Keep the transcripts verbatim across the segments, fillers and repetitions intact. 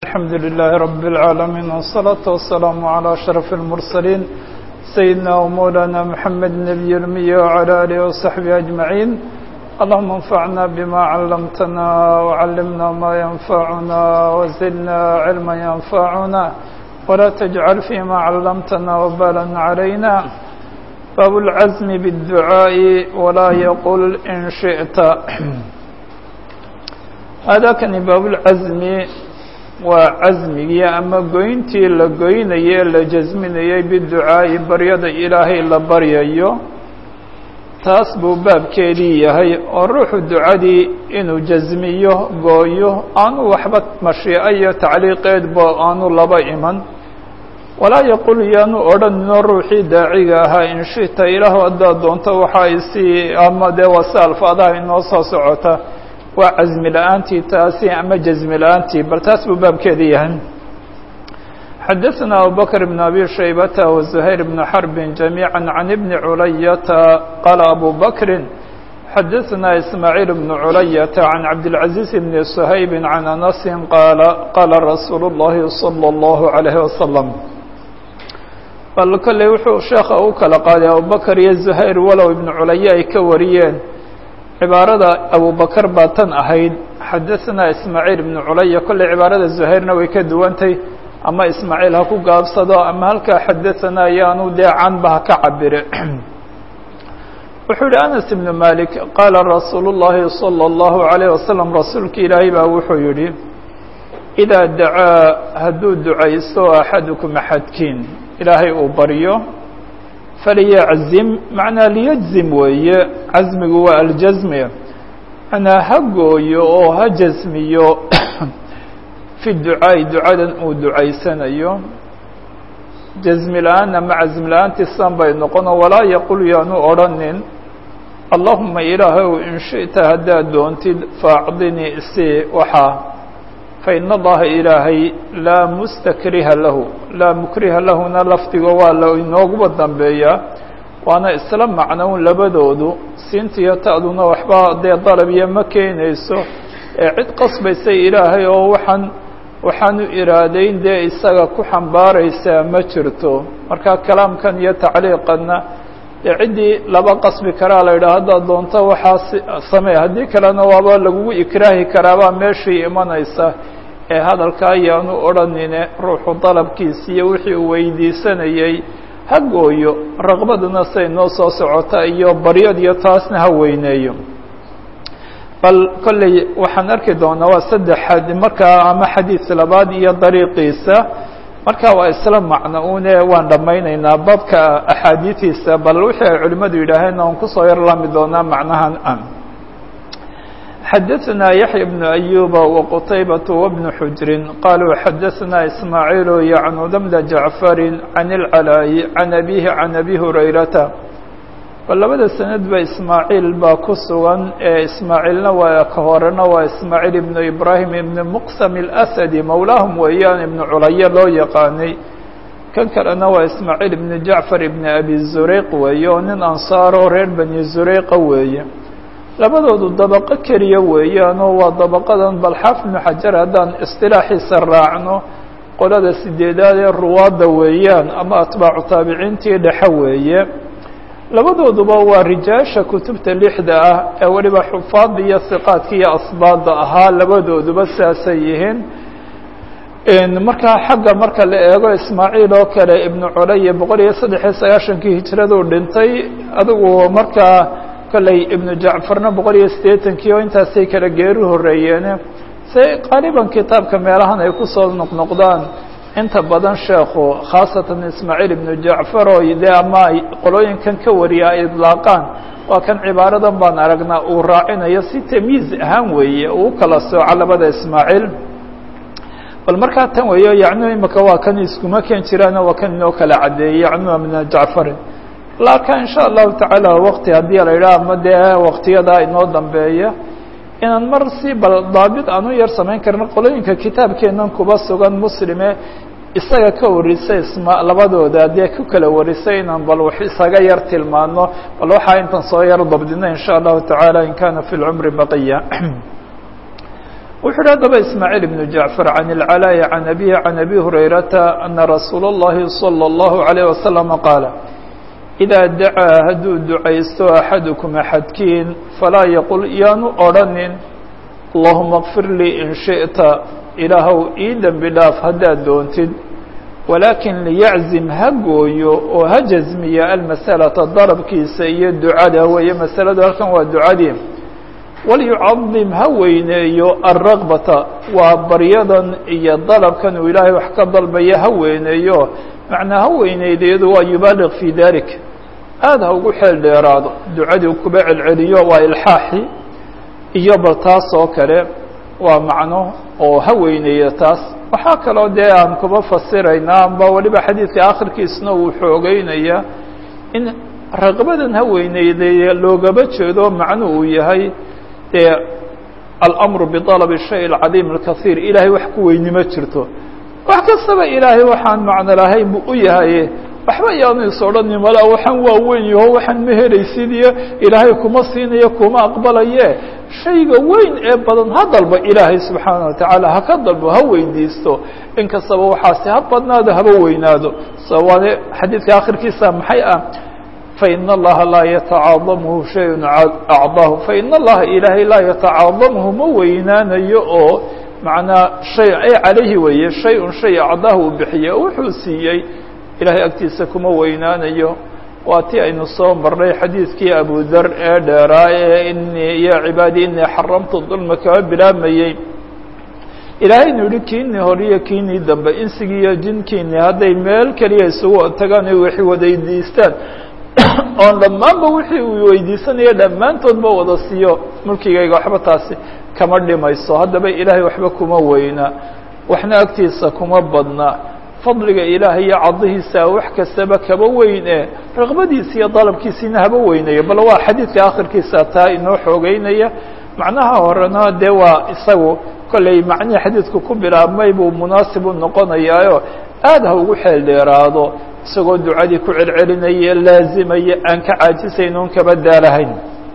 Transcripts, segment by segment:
الحمد لله رب العالمين والصلاة والسلام على أشرف المرسلين سيدنا ومولانا محمد النبي الأمي وعلى آله وصحبه أجمعين. اللهم انفعنا بما علمتنا وعلمنا ما ينفعنا وزدنا علما ينفعنا ولا تجعل فيما علمتنا وبالا علينا. باب العزم بالدعاء ولا يقول إن شئت. هذا كان باب العزم وعزمي أما قوينتي لقويني لجزمني بالدعاء بريد إلهي لبريايو تاسبو باب كيدي هي الروح الدعاء إنه جزميه قويه أنو وحبت مشيئية تعليقات بو أنو لبا إيمان ولا يقول يانو أردن الروحي داعيها إن شئت إله أدى دونت وحايسي أما دي وسال فأضاه إنه سعوته وعزم الآنتي تاسي أما جزم الآنتي بل تاسب باب كذيهن. حدثنا أبو بكر بن أبي شيبة وزهير بن حرب جميعا عن ابن علية قال أبو بكر حدثنا إسماعيل بن علية عن عبد العزيز بن صهيب عن أنس قال قال رسول الله صلى الله عليه وسلم قال كل وحو شيخ أوكل قال أبو بكر يا زهير ولو ابن علية كوريين عبارة أبو بكر باتن أهيد حدثنا إسماعيل بن علي كل عبارة الزهير نوي كدوانتي أما إسماعيل هكو قاب صدا أما هلك حدثنا يانو دي عن بها كعبر وحول أنس بن مالك قال رسول الله صلى الله عليه وسلم رسولك إلهي بأوحو يلي إذا دعا هدو دعيستو أحدكم أحدكين إلهي أبريو فليعزم معنى ليجزم وهي عزم هو الجزم أنا هقوي أو هجزمي في الدعاء دعاء أو دعاء سنة جزم الآن مع عزم الآن تسام بين قنا ولا يقول يا نو أرنن اللهم إله إن شئت هدا دونت فأعطني سي وحا فإن الله إلهي لا مستكره له لا مكره له نلفتي ولا إنه الدنبيا وأنا إسلام معناه لبدودو سنتي تأذون وحبا دي ضربيا مكينيسو عد قصب سي إلهي وحن وحن إرادين دي إساقا كحن باريسا مجرتو مركا كلام كان يتعليقنا عدي لبا قصب كرالا إذا هذا دونتا وحا سمي هدي كلانا وابا لقو إكراهي كرابا ماشي إيمانيسا ee hadalka ayaanu odhanine ruuxu dalabkiisiiyo wixii uu weydiisanayay ha gooyo raqbaduna say noo soo socota iyo baryad iyo taasna ha weyneeyo bal kolley waxaan arki doonaa waa saddex xad markaa ama xadiis labaad iyo dariiqiisa markaa waa isla macno uune waan dhammaynaynaa babka axaadiistiisa bal wixii ay culimmadu yidhaaheen aan kusoo yar laami doonaa macnahan an حدثنا يحيى بن أيوب وقتيبة وابن حجر قالوا حدثنا إسماعيل يعني ضمن جعفر عن العلاء عن أبيه عن أبي هريرة ولا بدأ السند بإسماعيل باكسوان إسماعيلنا وكهورنا وإسماعيل بن إبراهيم بن مقسم الأسد مولاهم وإيان بن علي لو يقاني كان كرنا وإسماعيل بن جعفر بن أبي الزريق وإيان أنصار رير بن الزريق وإيان labadoodu dabaqo keliya weeyaanoo waa dabaqadan balxaaf ibnu xajar haddaan istilaaxiisa raacno qolada sideedaad ee ruwaadda weeyaan ama atbaacu taabiciintii dhexe weeye labadooduba waa rijaasha kutubta lixda ah ee weliba xufaadda iyo hiqaadka iyo asbaadda ahaa labadooduba saasay yihiin markaa xagga marka la eego ismaaciil oo kale ibnu culaya boqol iyo saddex iyo sagaashankii hijraduu dhintay adigu markaa kolley ibnu jacfarna boqol iyo siddeetankii oo intaasay kala geeri horreeyeene se qaaliban kitaabka meelahan ay kusoo noqnoqdaan inta badan sheekhu khaasatan ismaaciil ibnu jacfar oo dee ama ay qolooyinkan ka wariya ay idlaaqaan waa kan cibaaradan baan aragnaa uu raacinayo si tamyiiz ahaan weeye uu kala sooco labada ismaaciil bal markaa tan weeyo yacnu imika waa kan iskuma keen jiraano waa kan inoo kala caddeeyey yacnu ibnu jacfarin laakiin insha allahu tacaala waqti haddii la yidhaha ama dee waqtiyadaa inoo dambeeya inaan mar si bal daabit aan u yar samayn karno qolooyinka kitaabkeennan kuba sugan muslime isaga ka warisay isma labadooda dee ku kala warisay inaan bal wax isaga yar tilmaano bal waxaa intan soo yar dabdina insha allahu tacaala in kana fi lcumri baqiya wuxuu hi haddaba ismaaعيل بن جaعفر عن العلاء عن أبيه عن أبي هريرةa أن رasuul الlahi صلى الله عليه وسلم قاaل إdaa dacaa hadduu ducaysto أxadكم أxadkiin falaa yqل yaanu odhanin اللهuma اغfir lii in شhiئta ilaahow ii dembi dhaaf haddaad doontid walaakin liyaczim ha gooyo oo ha jasmiya almasalaةa darabkiisa iyo ducada weeye masaladu halkan waa ducadii walyucadim ha weyneeyo alraqbata waa baryadan iyo dalabkan uu ilaahay wax ka dalbaya ha weyneeyo macnaa ha weyneydeedu waa yubaaliq fii dalik aada ha ugu xeel dheeraado ducadii kuba celceliyo waa ilxaaxi iyo bal taas oo kale waa macno oo ha weyneeyo taas waxaa kaloo dee aan kuba fasiraynaa amba waliba xadiidka akhirkiisna uu xoogeynaya in raqbadan ha weyneydeeye loogaba jeedo macnu uu yahay dee alamru biطalab الshay اcadiim اlkahiir ilaahay wax ku weyni ma jirto wax kastaba ilaahay waxaan macno lahayn buu u yahay waxba yaanu is odhanin mala waxaan waa weyn yaho waxaan ma helaysid iyo ilaahay kuma siinayo kuma aqbalaye shayga weyn ee badan ha dalba ilaahay subxaanaه watacaala haka dalbo ha weydiisto in kastaba waxaasi ha badnaado haba weynaado sawaane xadiidka akhirkiisa maxay ah fain اllaha laa yatacaadamhu shay acdaahu fain اllaha ilaahay laa yatacaadamhu ma weynaanayo oo macnaa shay ay calayhi weeye shay-un shay acdaahu uu bixiye wuxuu siiyey ilaahay agtiisa kuma weynaanayo waa ti aynu soo marnay xadiidkii abu dar ee dheeraa ee inii ya cibaadii inii xaramtu dulma kama bilaabmayey ilaahaynu yihi kiinii horiyo kiinii dambe insigii iyo jinkiinii hadday meel keliya isugu tagaan ay waxay wadaydiistaan oon dhammaanba wixii uu weydiisanaya dhammaantoodba wada siiyo mulkigayga waxba taasi kama dhimayso haddaba ilaahay waxba kuma weyna waxna agtiisa kuma badna fadliga ilaahay iyo cadihiisa wax kastaba kaba weyne raqbadiisa iyo dalabkiisiina haba weynayo bal waa xadiidka akhirkiisa taa inoo xoogeynaya macnaha horena dee waa isagu kolley macnihii xadiidku ku bilaabmay buu munaasib u noqonayaayo aada ha ugu xeel dheeraado isagoo ducadii ku celcelinaya laazimaya aan ka caajisayn oon kaba daalahayn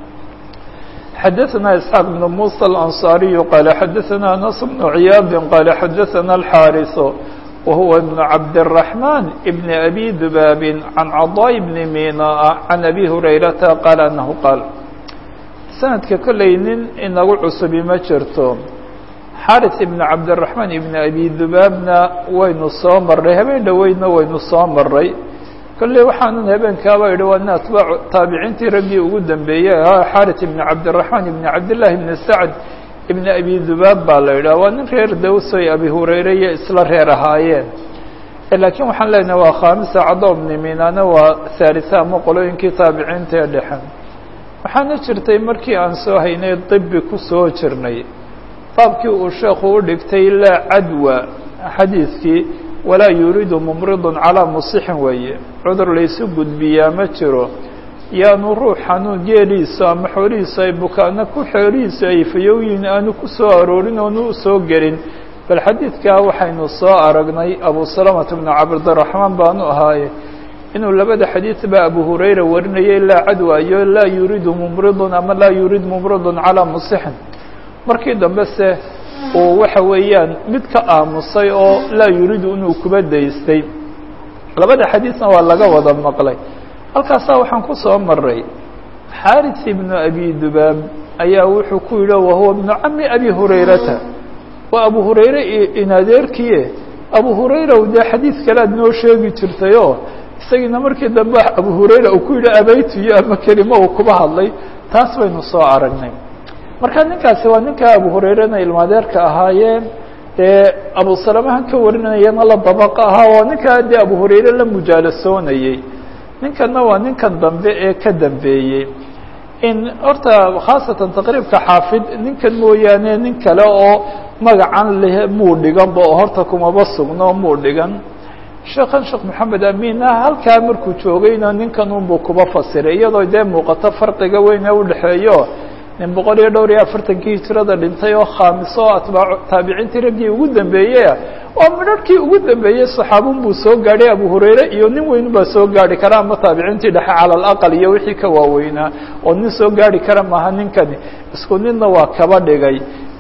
xadaثna isxaaq بn muسى الأnصاriyu qaala xadaثna anas بn ciyaadi qaala xadaثna الxاariث وهو بن عبد الرحمن بن أبي ذباب عن عضاء بن ميناء عن أبي هريرة قال أنه قال سندka kolley nin inagu cusubi ma jirto xاrث بن عبد الرحمن بن أبي ذباabna waynu soo maray habeen dhoweydna waynu soo maray kolley waxaanan habeenkaaba idhi waa nin atbaac taabiciintii raggii ugu dambeeyey ahaa xاrث بن عبد الرحمن بن عبد الله بن سعد ibn abi dubaab baa la yidhaha waa nin reer dawsoy abi hurayre iyo isla reer ahaayeen laakiin waxaan leenahay waa khaamisa caddo bni minaana waa haalisa ama qolooyinkii taabiciinta ee dhexen waxaana jirtay markii aan soo haynay dibi ku soo jirnay baabkii uu sheekhu u dhigtay laa cadwa xadiidkii walaa yuriidu mumridun calaa musixin weeye cudur laysu gudbiyaa ma jiro yaanu ruux xanuun geeliisa ama xoolihiisa ay bukaana ku xoolihiisa ay fayowyiin aanu ku soo aroorin oonu u soo gelin bal xadiidkaa waxaynu soo aragnay abu salamata bnu cabdiraxmaan baanu ahaaye inuu labada xadiidba abu hurayra warinayay laa cadwa iyo laa yuriidu mumridun ama laa yuriid mumridun calaa musixin markii dambe se uu waxa weeyaan mid ka aamusay oo laa yuriidu inuu kuba daystay labada xadiidna waa laga wada maqlay halkaasaa waxaan ku soo maray xaarث ibnu abi dubaab ayaa wuxuu ku yidhi wahuwa bnu cami abi hurayrata waa abu hurayre in adeerkiie abu hurayra dee xadiid kale ad noo sheegi jirtayoo isagiina markii dambe abu hurayra uu ku yidhi abaytuyo ama kelimo uu kuba hadlay taas baynu soo aragnay marka ninkaasi waa ninka abu hurayrena ilmaadeerka ahaayeen dee abu salamahan ka warinayana la dabaqa ahaa oo ninkaa dee abu hurayre la mujaalasoonayey ninkanna waa ninkan dambe ee ka dambeeyey in horta khaasatan taqriibka xaafid ninkan mooyaane nin kale oo magacan leh muu dhiganba oo horta kumaba sugno muu dhigan sheekhan sheekh maxamed amiin ah halkaa markuu joogayna ninkan unbuu kuba fasiray iyadoo dee muuqato farqiga weyn ee udhexeeyo nin boqol iyo dhowr iyo afartankii hijrada dhintay oo khaamiso oo atbaac taabiciintii raggii ugu dambeeyey oo midharhkii ugu dambeeyey saxaabun buu soo gaadhay abu hurayre iyo nin weyn baa soo gaari kara ama taabiciintii dhexe cala alaqal iyo wixii ka waaweynaa oo nin soo gaari kara maaha ninkani isku ninna waa kaba dhigay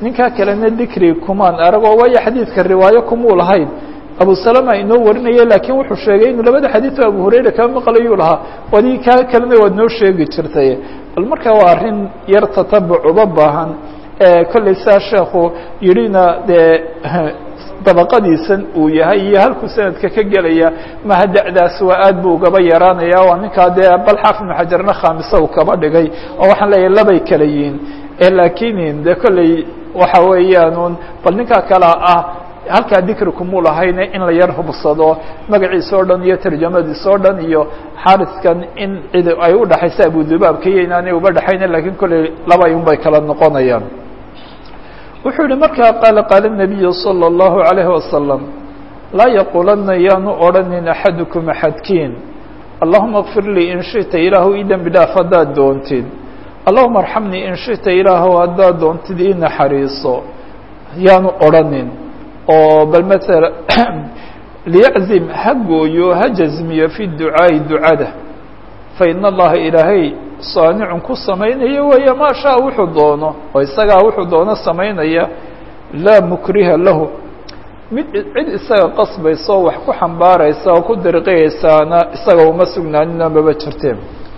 ninkaa kalena dikri kumaan aragoo waayo xadiidka riwaayo kumuu lahayn abu salama inoo warinaya laakiin wuxuu sheegay inuu labada xadiid oo abu hurayra kaa maqlayuu lahaa wadi kaa kalena waad noo sheegi jirtay bal marka waa arrin yar tatabuc uba baahan kollay saa sheekhu yidhina dee dabaqadiisan uu yahay iyo halkuu sanadka ka gelaya maha da'daas waa aad buu ugaba yaraanaya waa ninkaa dee bal xaafid ibnu xajarna khaamisa uu kaba dhigay oo waxaan leeyahay labay kala yihiin laakiin de kolley waxa weeyaan bal ninkaa kale ah halkaa dikri kumuu lahayne in la yar hubsado magaciisa o dhan iyo tarjamadiisa o dhan iyo xariskan in cid ay u dhaxaysa abudubaabka iyo inaanay uba dhaxayna lakiin kolley laba un bay kala noqonayaan wuxuu yihi markaa qaala qaala الnabiyu salى الlahu عalayhi wasalam laa yaqulana yaanu odhanin axadukum axadkiin allahuma kfir lii in shita ilaahu ii dembi dhaaf haddaad doontid allahuma arxamnii in shita ilaahu haddaad doontid ii naxariiso yaanu odhanin oo bal maala liyaczim ha gooyo ha jazmiyo fi ducaa'i ducada fain allaha ilaahay saanicun ku samaynaya weeye maa shaa wuxuu doono oo isagaa wuxuu doono samaynaya laa mukriha lahu mid cid isaga qasbaysa oo wax ku xambaaraysa oo ku dariqiyaysaana isaga uma sugnaanina maba jirteen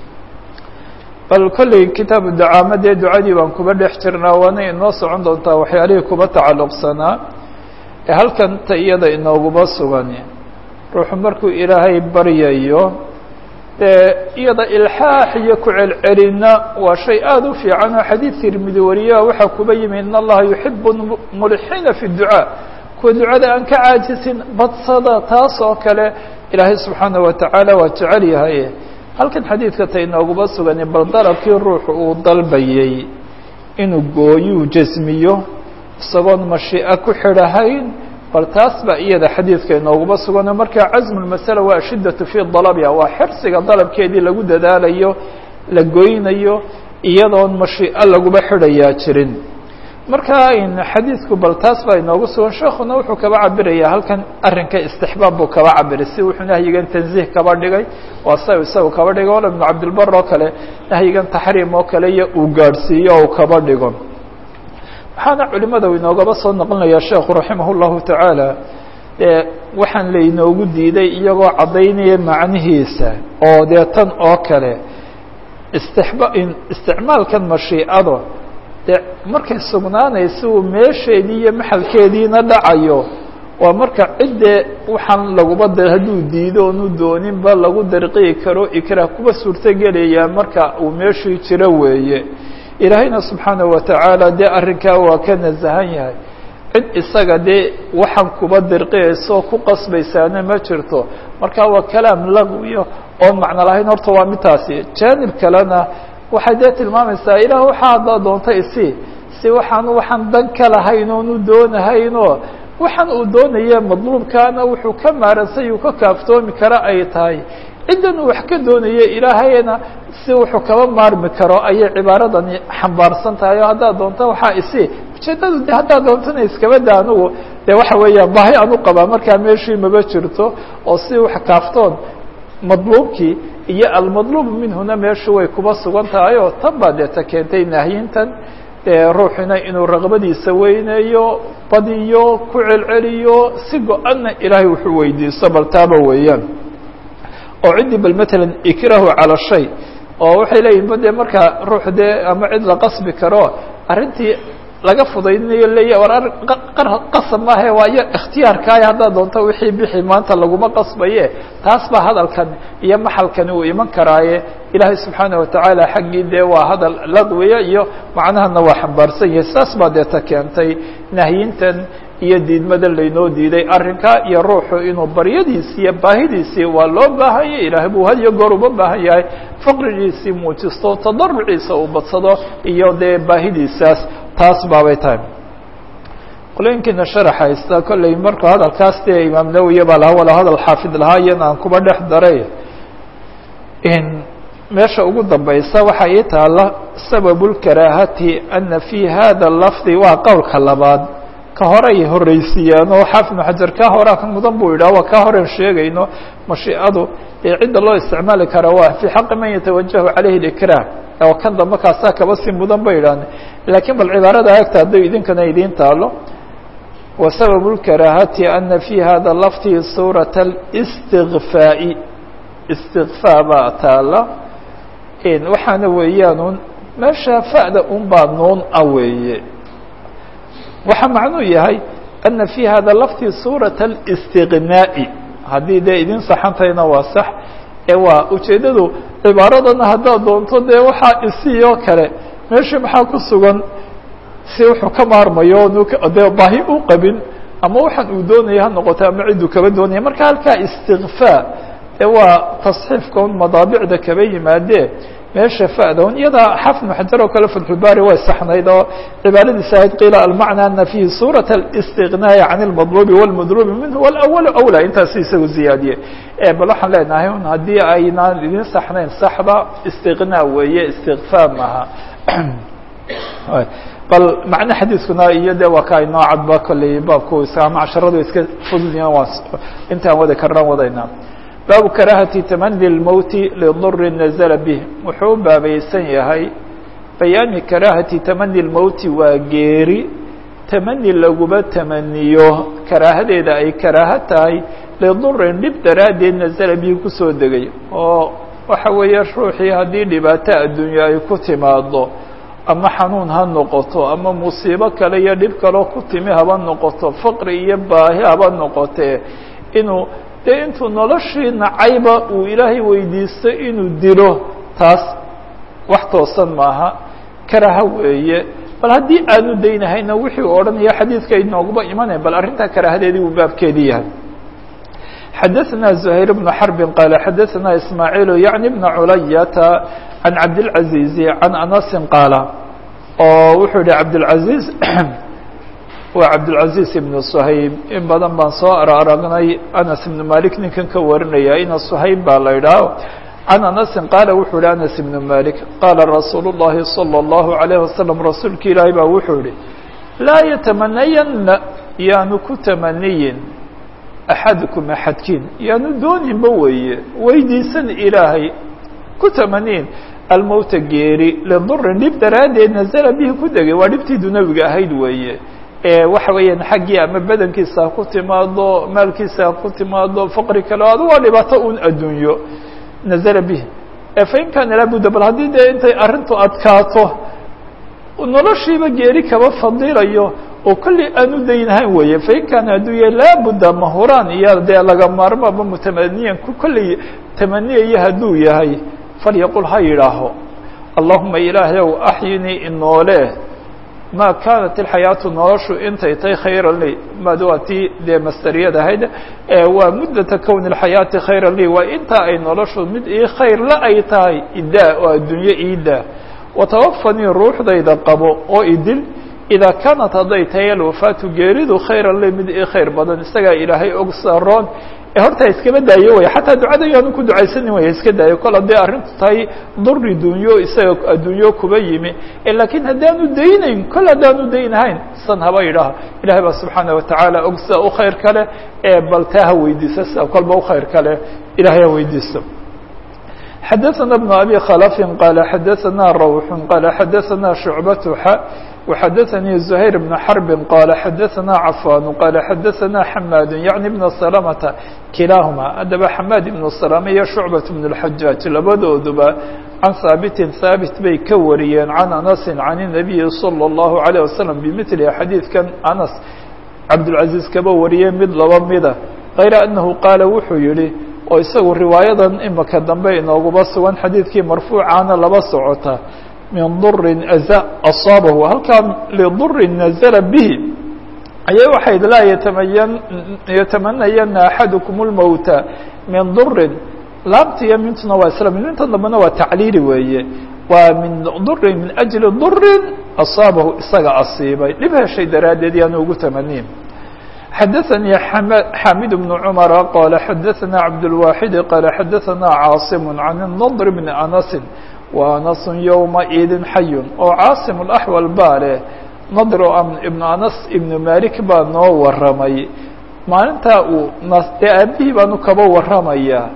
bal kolley kitaabu dacaamadee ducadii baan kuba dhex jirnaa waana inoo socon doontaa waxyaalihii kuba tacalluqsanaa ee halkan ta iyada inooguma sugan ruuxu markuu ilaahay baryayo dee iyada ilxaax iyo ku celcelina waa shay aada u fiican oo xadiid tirmidi wariyaa waxaa kuba yimi in allaha yuxibu mulxiina fi ducaa kuwa ducada aan ka caajisin badsada taas oo kale ilaahay subxaana wa tacaala waa jecel yahay halkan xadiidka ta inooguma sugani bal dalabkii ruuxu uu dalbayey inuu gooyuu jasmiyo isagoon mashii'a ku xidhahayn bal taas baa iyada xadiidka inooguma sugano marka casmu lmasala waa ashiddatu fii dalabha waa xirsiga dalabkeedii lagu dadaalayo la goynayo iyadoon mashii'a laguba xidhayaa jirin marka xadiidku bal taas baa inoogu sugan sheekuna wuxuu kaba cabirayaa halkan arrinka istixbaab buu kaba cabiray si wuxuu nahyigan tanziih kaba dhigay waa sa isaga kaba dhigay wala ibnu cabdilbar oo kale nahyigan taxriim oo kale iyo uu gaadhsiiyo oo kaba dhigo waxaana culimada inoogaba soo noqonaya sheekhu raximah اllahu tacaala waxaan lainoogu diiday iyagoo caddaynaya macnihiisa oo dee tan oo kale istixba isticmaalkan mashiicado dee markay sugnaanaysa uu meesheedii iyo maxalkeediina dhacayo waa marka ciddee waxaan laguba da hadduu diido oonu dooninba lagu darqiyi karo ikraah kuba suurtogelayaa marka uu meeshii jiro weeye ilaahayna subxaanaه wa tacaala dee arrinkaa waa ka nasahan yahay cid isaga dee waxaan kuba dirqiyayso ku qasbaysaana ma jirto marka waa kalaam lagwiyo oon macno lahayn horta waa midtaasi jaanib kalena waxay dee tilmaamaysaa ilaah waxaa haddaa doonta isi si waxaan waxaan dan ka lahayn oonu doonahaynoo waxaan uu doonaya madluubkaana wuxuu ka maaransay uu ka kaaftoomi kara ay tahay ciddan uu wax ka doonaya ilaahayna si wuxuu kaba maarmi karo ayay cibaaradani xambaarsan tahay oo haddaad doonto waxaa isi ujeedadu de haddaad doontana iskaba da anugu dee waxa weeyaan baahi aan u qabaa markaa meeshii maba jirto oo si wax kaaftoon madluubkii iyo almadluub minhuna meeshu way kuba sugan tahay oo tan baa dee ta keentay nahyintan dee ruuxina inuu raqbadiisa weyneeyo badiyo ku celceliyo si go-anna ilaahay wuxuu weydiisto bal taaba weeyaan oo ciddii bal matalan ikrahu cala shay oo waxay leeyihin ba dee markaa ruux dee ama cid la qasbi karo arrintii laga fudaydinayo leeya war arrin qasab maahae waa iyo ikhtiyaarkaaya haddaad doonto wixii bixi maanta laguma qasbaye taas baa hadalkan iyo maxalkani uu iman karaaye ilaahay subxaana wa tacaala xaggii dee waa hadal laqwiya iyo macnahana waa xambaarsan yahay saas baa dee ta keentay nahyintan iyo diidmada laynoo diiday arrinkaa iyo ruuxu inuu baryadiisi iyo baahidiisii waa loo baahanya ilaahay buu had iyo goor uba baahan yahay faqrigiisii muujisto tadaruciisa uu badsado iyo dee baahidiisaas taas baabay tahay qolooyinkiina sharax haysta kolley markuu hadalkaas dee imaam nawiya baa lahaa wala hadal xaafid lahaa iyana aan kuba dhex daray in meesha ugu dambaysa waxaa ii taala sababu lkaraahati ana fi hada lafdi waa qowlka labaad ka horay horreysiiyaan oo xaafid ibnu xajar ka horaa ka mudan buu yidhah waa ka horen sheegayno mashiicadu ee cidda loo isticmaali kara waa fii xaqi man yatawajahu calayhi likraah oo kan dambe kaasaa kaba si mudan bay idhaahne laakiin bal cibaarada agta hadday idinkana idiin taalo وسبب الكراهة أن في هذا اللفظ صورة الاستغفاء استغفاء baa taala waxaana weeyaan meesha fa'da un baa noon ah weeye waxa macnuu yahay أن في هذا اللفظ صورة الاستغناء haddii dee idin saxantayna waa sax ee waa ujeedadu cibaaradana haddaad doonto dee waxaa isiyo kale meesha maxaa ku sugan si wuxuu ka maarmayo dee baahi u qabin ama waxaan uu doonaya ha noqoto ama cidduu kaba doonaya marka halkaa istikfaa ee waa tasxiifka un madaabicda kaba yimaadee meesha fa'dan iyada xafn xajar oo kale fatxulbaari way saxnayd oo cibaaradiisa ahayd qiila almacna ana fihi suurat الاstignaai can اlmadlubi wاlmadlubi minhu wاlأwl أwlى intaas isagu ziyaadiye bal waxaan leenahay un haddii aynaan idin saxnayn saxda istignaa weeye istikfaa maha bal macne xadiiskuna iyo de waa ka inoo cadba kolley baabku ama casharadu iska fududyihin waa intaan wada karaan wadaynaa baabu karaahati tamani اlmowti liduri nazla bih wuxuu u baabaysan yahay bayaani karaahati tamani اlmowti waa geeri tamani laguba tamaniyo karaahadeeda ay karaaha tahay lidurin dhib daraaddeed nazla bihi kusoo degay oo waxa weeye ruuxii haddii dhibaato adduunye ay ku timaado ama xanuun ha noqoto ama musiibo kale iyo dhib kaloo ku timi haba noqoto faqri iyo baahi haba noqotee inuu dee intuu noloshii nacayba uu ilaahay weydiisto inuu dilo taas wax toosan maaha karaha weeye bal haddii aanu daynahayna wixii u odhanaya xadiidka inooguba imanay bal arrintaa karaahadeedii uu baabkeedii yahay xadaثna زhayr بن xرb qال xadaثna ismaaعيل yaعnي بن culayata عan cabdالعaزيز عan أنasi qaala oo wuxuu yihi cabdالعaزيز waa cabdالعaزيز iبن shayb in badan baan soo aragnay anas iبn malik ninkan ka warinaya ina shayb baa la idhaah عan أنasi qaala wuxuu yihi anas iبn malik qaala rasuul الlahi صلى الlaهu عalيه waسلم rasuulki ilaahi baa wuxuu yihi laa yatamanayana yaanu ku tamaniyin axadukum axadkiin yaanu dooninba weeye weydiisan ilaahay ku tamaniin almowta geeri lidurin dhib daraaddeed nazala bihi ku degay waa dhibtii dunawiga ahayd weeye ee waxa weeyaan xaggii ama badankiisa ha ku timaado maalkiisa ha ku timaado faqri kale adu waa dhibaato un adduunyo nazala bihi ee fain kaana laabudda bal haddii dee intay arrintu adkaato noloshiiba geeri kaba fadilayo oo kolley aanu daynahayn weeye fain kaana hadduu yahay laabudda mahuraan iyo dee laga maarmo ama mutamaniyan ku kolley tamaniyaya hadduu yahay falyaqul ha yidhaaho allahuma ilaahayow axyinii inoole maa kaanat ilxayaatu noloshu intay tahay khayran li mad waa tii dee mastariyad ahayd waa muddata kowni اlxayaati khayran li waa intaa ay noloshu mid ii khayr la ay tahay idaa oo adduunye iidaa watawafanii ruuxdayda qabo oo idil idaa kaanat hadday tahay alwafaatu geeridu khayran li mid ii khayr badan isagaa ilaahay og saroon ee horta iskaba daayo way xataa ducada yaanu ku ducaysanin way iska daayo kol hadday arrintu tahay duri dunyo isaga adduunyo kuba yimi laakiin haddaanu daynayn kol haddaanu daynahayn san haba yidhaaha ilahay baa subxaanaه watacaala og sida u khayr kale ee bal taa ha weydiisa sida kolba u khayr kale ilahay ha weydiisto xadaثna بن abi khlف qala xadaثna rawح qala xadaثna شhucbaة وxadaثnي زhayر بن xرب qال xadaثna cafاn qال xadaثna حmاd yaعnي بن سلمةa kilaaهma haddaba xmاad بن سلمة iyo شhucbaة بن الحajاaج labadooduba can haabitin haabit bay ka wariyeen can أنasi can النabiyi صلى الlaه عليه وسلم bmثli xadiidkan anas cabdالعaزيز kaba wariyey mid laba mida غayra أنahu qaala wuxuu yihi oo isagu riwaayadan imaka dambe inooguba sugan xadiidkii marfuucaana laba socota min durin asaabahu halkan lidurin nazala bihi ayay waxayd laa yatamayan yatamanayana axadukum اlmowta min durin laabtiyo mintuna waa isla minta dambena waa tacliili weeye waa min durin min ajli durin asaabahu isaga asiibay dhib heshay daraaddeed yaanu ugu tamaniin xadaثnي xamid بن cmر qala xadaثna cabdالواxid qala xadaثna cاaصم can النضr بn أنasi وأنس yومئidi xay oo cاaصم الأحوal baa leh nadr ibn anas ibn malik baa noo waramay maalintaa uu dee aabihii baanu kaba waramaya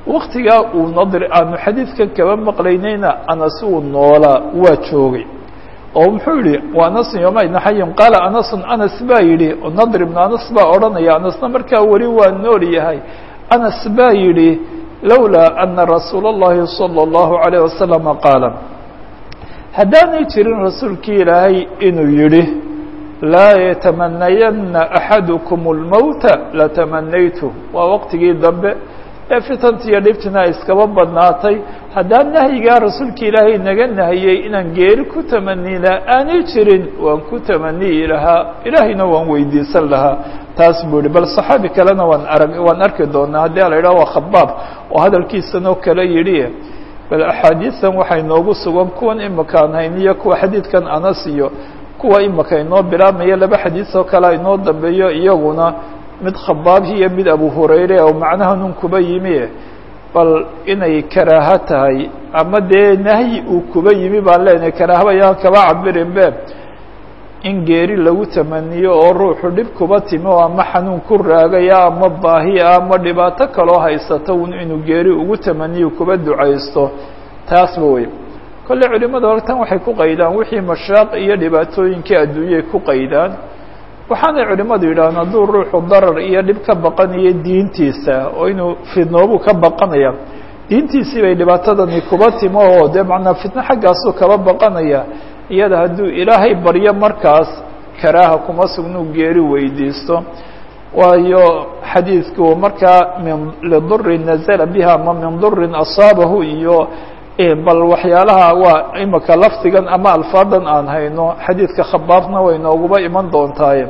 waktigaa uu nadr aanu xadiidkan kaba maqlaynayna anas uu noolaa waa joogay oo muxuu yihi wa anasun yoma ibna xayin qaala anasun anas baa yidhi nadr ibnu anas baa odhanaya anasna markaa weli waa nool yahay anas baa yidhi lowlaa ana rasuula اllahi salى اllahu عalayه wasalama qaala haddaanay jirin rasuulkii ilaahay inuu yidhi laa yatamanayana axadukum اlmowta latamanaytu waa waqtigii dambe ee fitanti iyo dhibtina ay iskaba badnaatay haddaan nahyigaa rasuulka ilaahay naga nahiyey inaan geeri ku tamanina aanay jirin waan ku tamaniyi lahaa ilaahayna waan weydiisan lahaa taas buu yihi bal صaxaabi kalena waan arag waan arki doonaa haddii a la yidhaha waa khabaab oo hadalkiisanoo kale yidhi bal axaadiisan waxay noogu sugan kuwan imakaan hayn iyo kuwa xadiidkan anas iyo kuwa imaka inoo bilaabmaya laba xadiis oo kale inoo dambeeyo iyaguna mid khabaabhi iyo mid abu hurayre oo macnaha nun kuba yimi bal inay karaaho tahay ama dee nahyi uu kuba yimi baan leenahay karaahaba yaan kaba cabirin be in geeri lagu tamaniyo oo ruuxu dhib kuba timi oo ama xanuun ku raagaya ama baahi ama dhibaato kaloo haysato inuu geeri ugu tamaniyo kuba ducaysto taasba wey kolle culimada hortan waxay ku qaydaan wixii mashaaq iyo dhibaatooyinkii adduunyay ku qaydaan waxaanay culimadu yidhahdeen hadduu ruuxu darar iyo dhib ka baqanayo diintiisa oo inuu fidnoobuu ka baqanaya diintiisii bay dhibaatadani kuba timo oo dee macnaa fitno xaggaasuu kaba baqanaya iyada hadduu ilaahay baryo markaas karaaha kuma sugnuu geeri weydiisto waayo xadiidku markaa min lidurin nazala biha ama min durin asaabahu iyo bal waxyaalaha waa imika lafdigan ama alfaadan aan hayno xadiidka khabaabna way nooguba iman doontaaye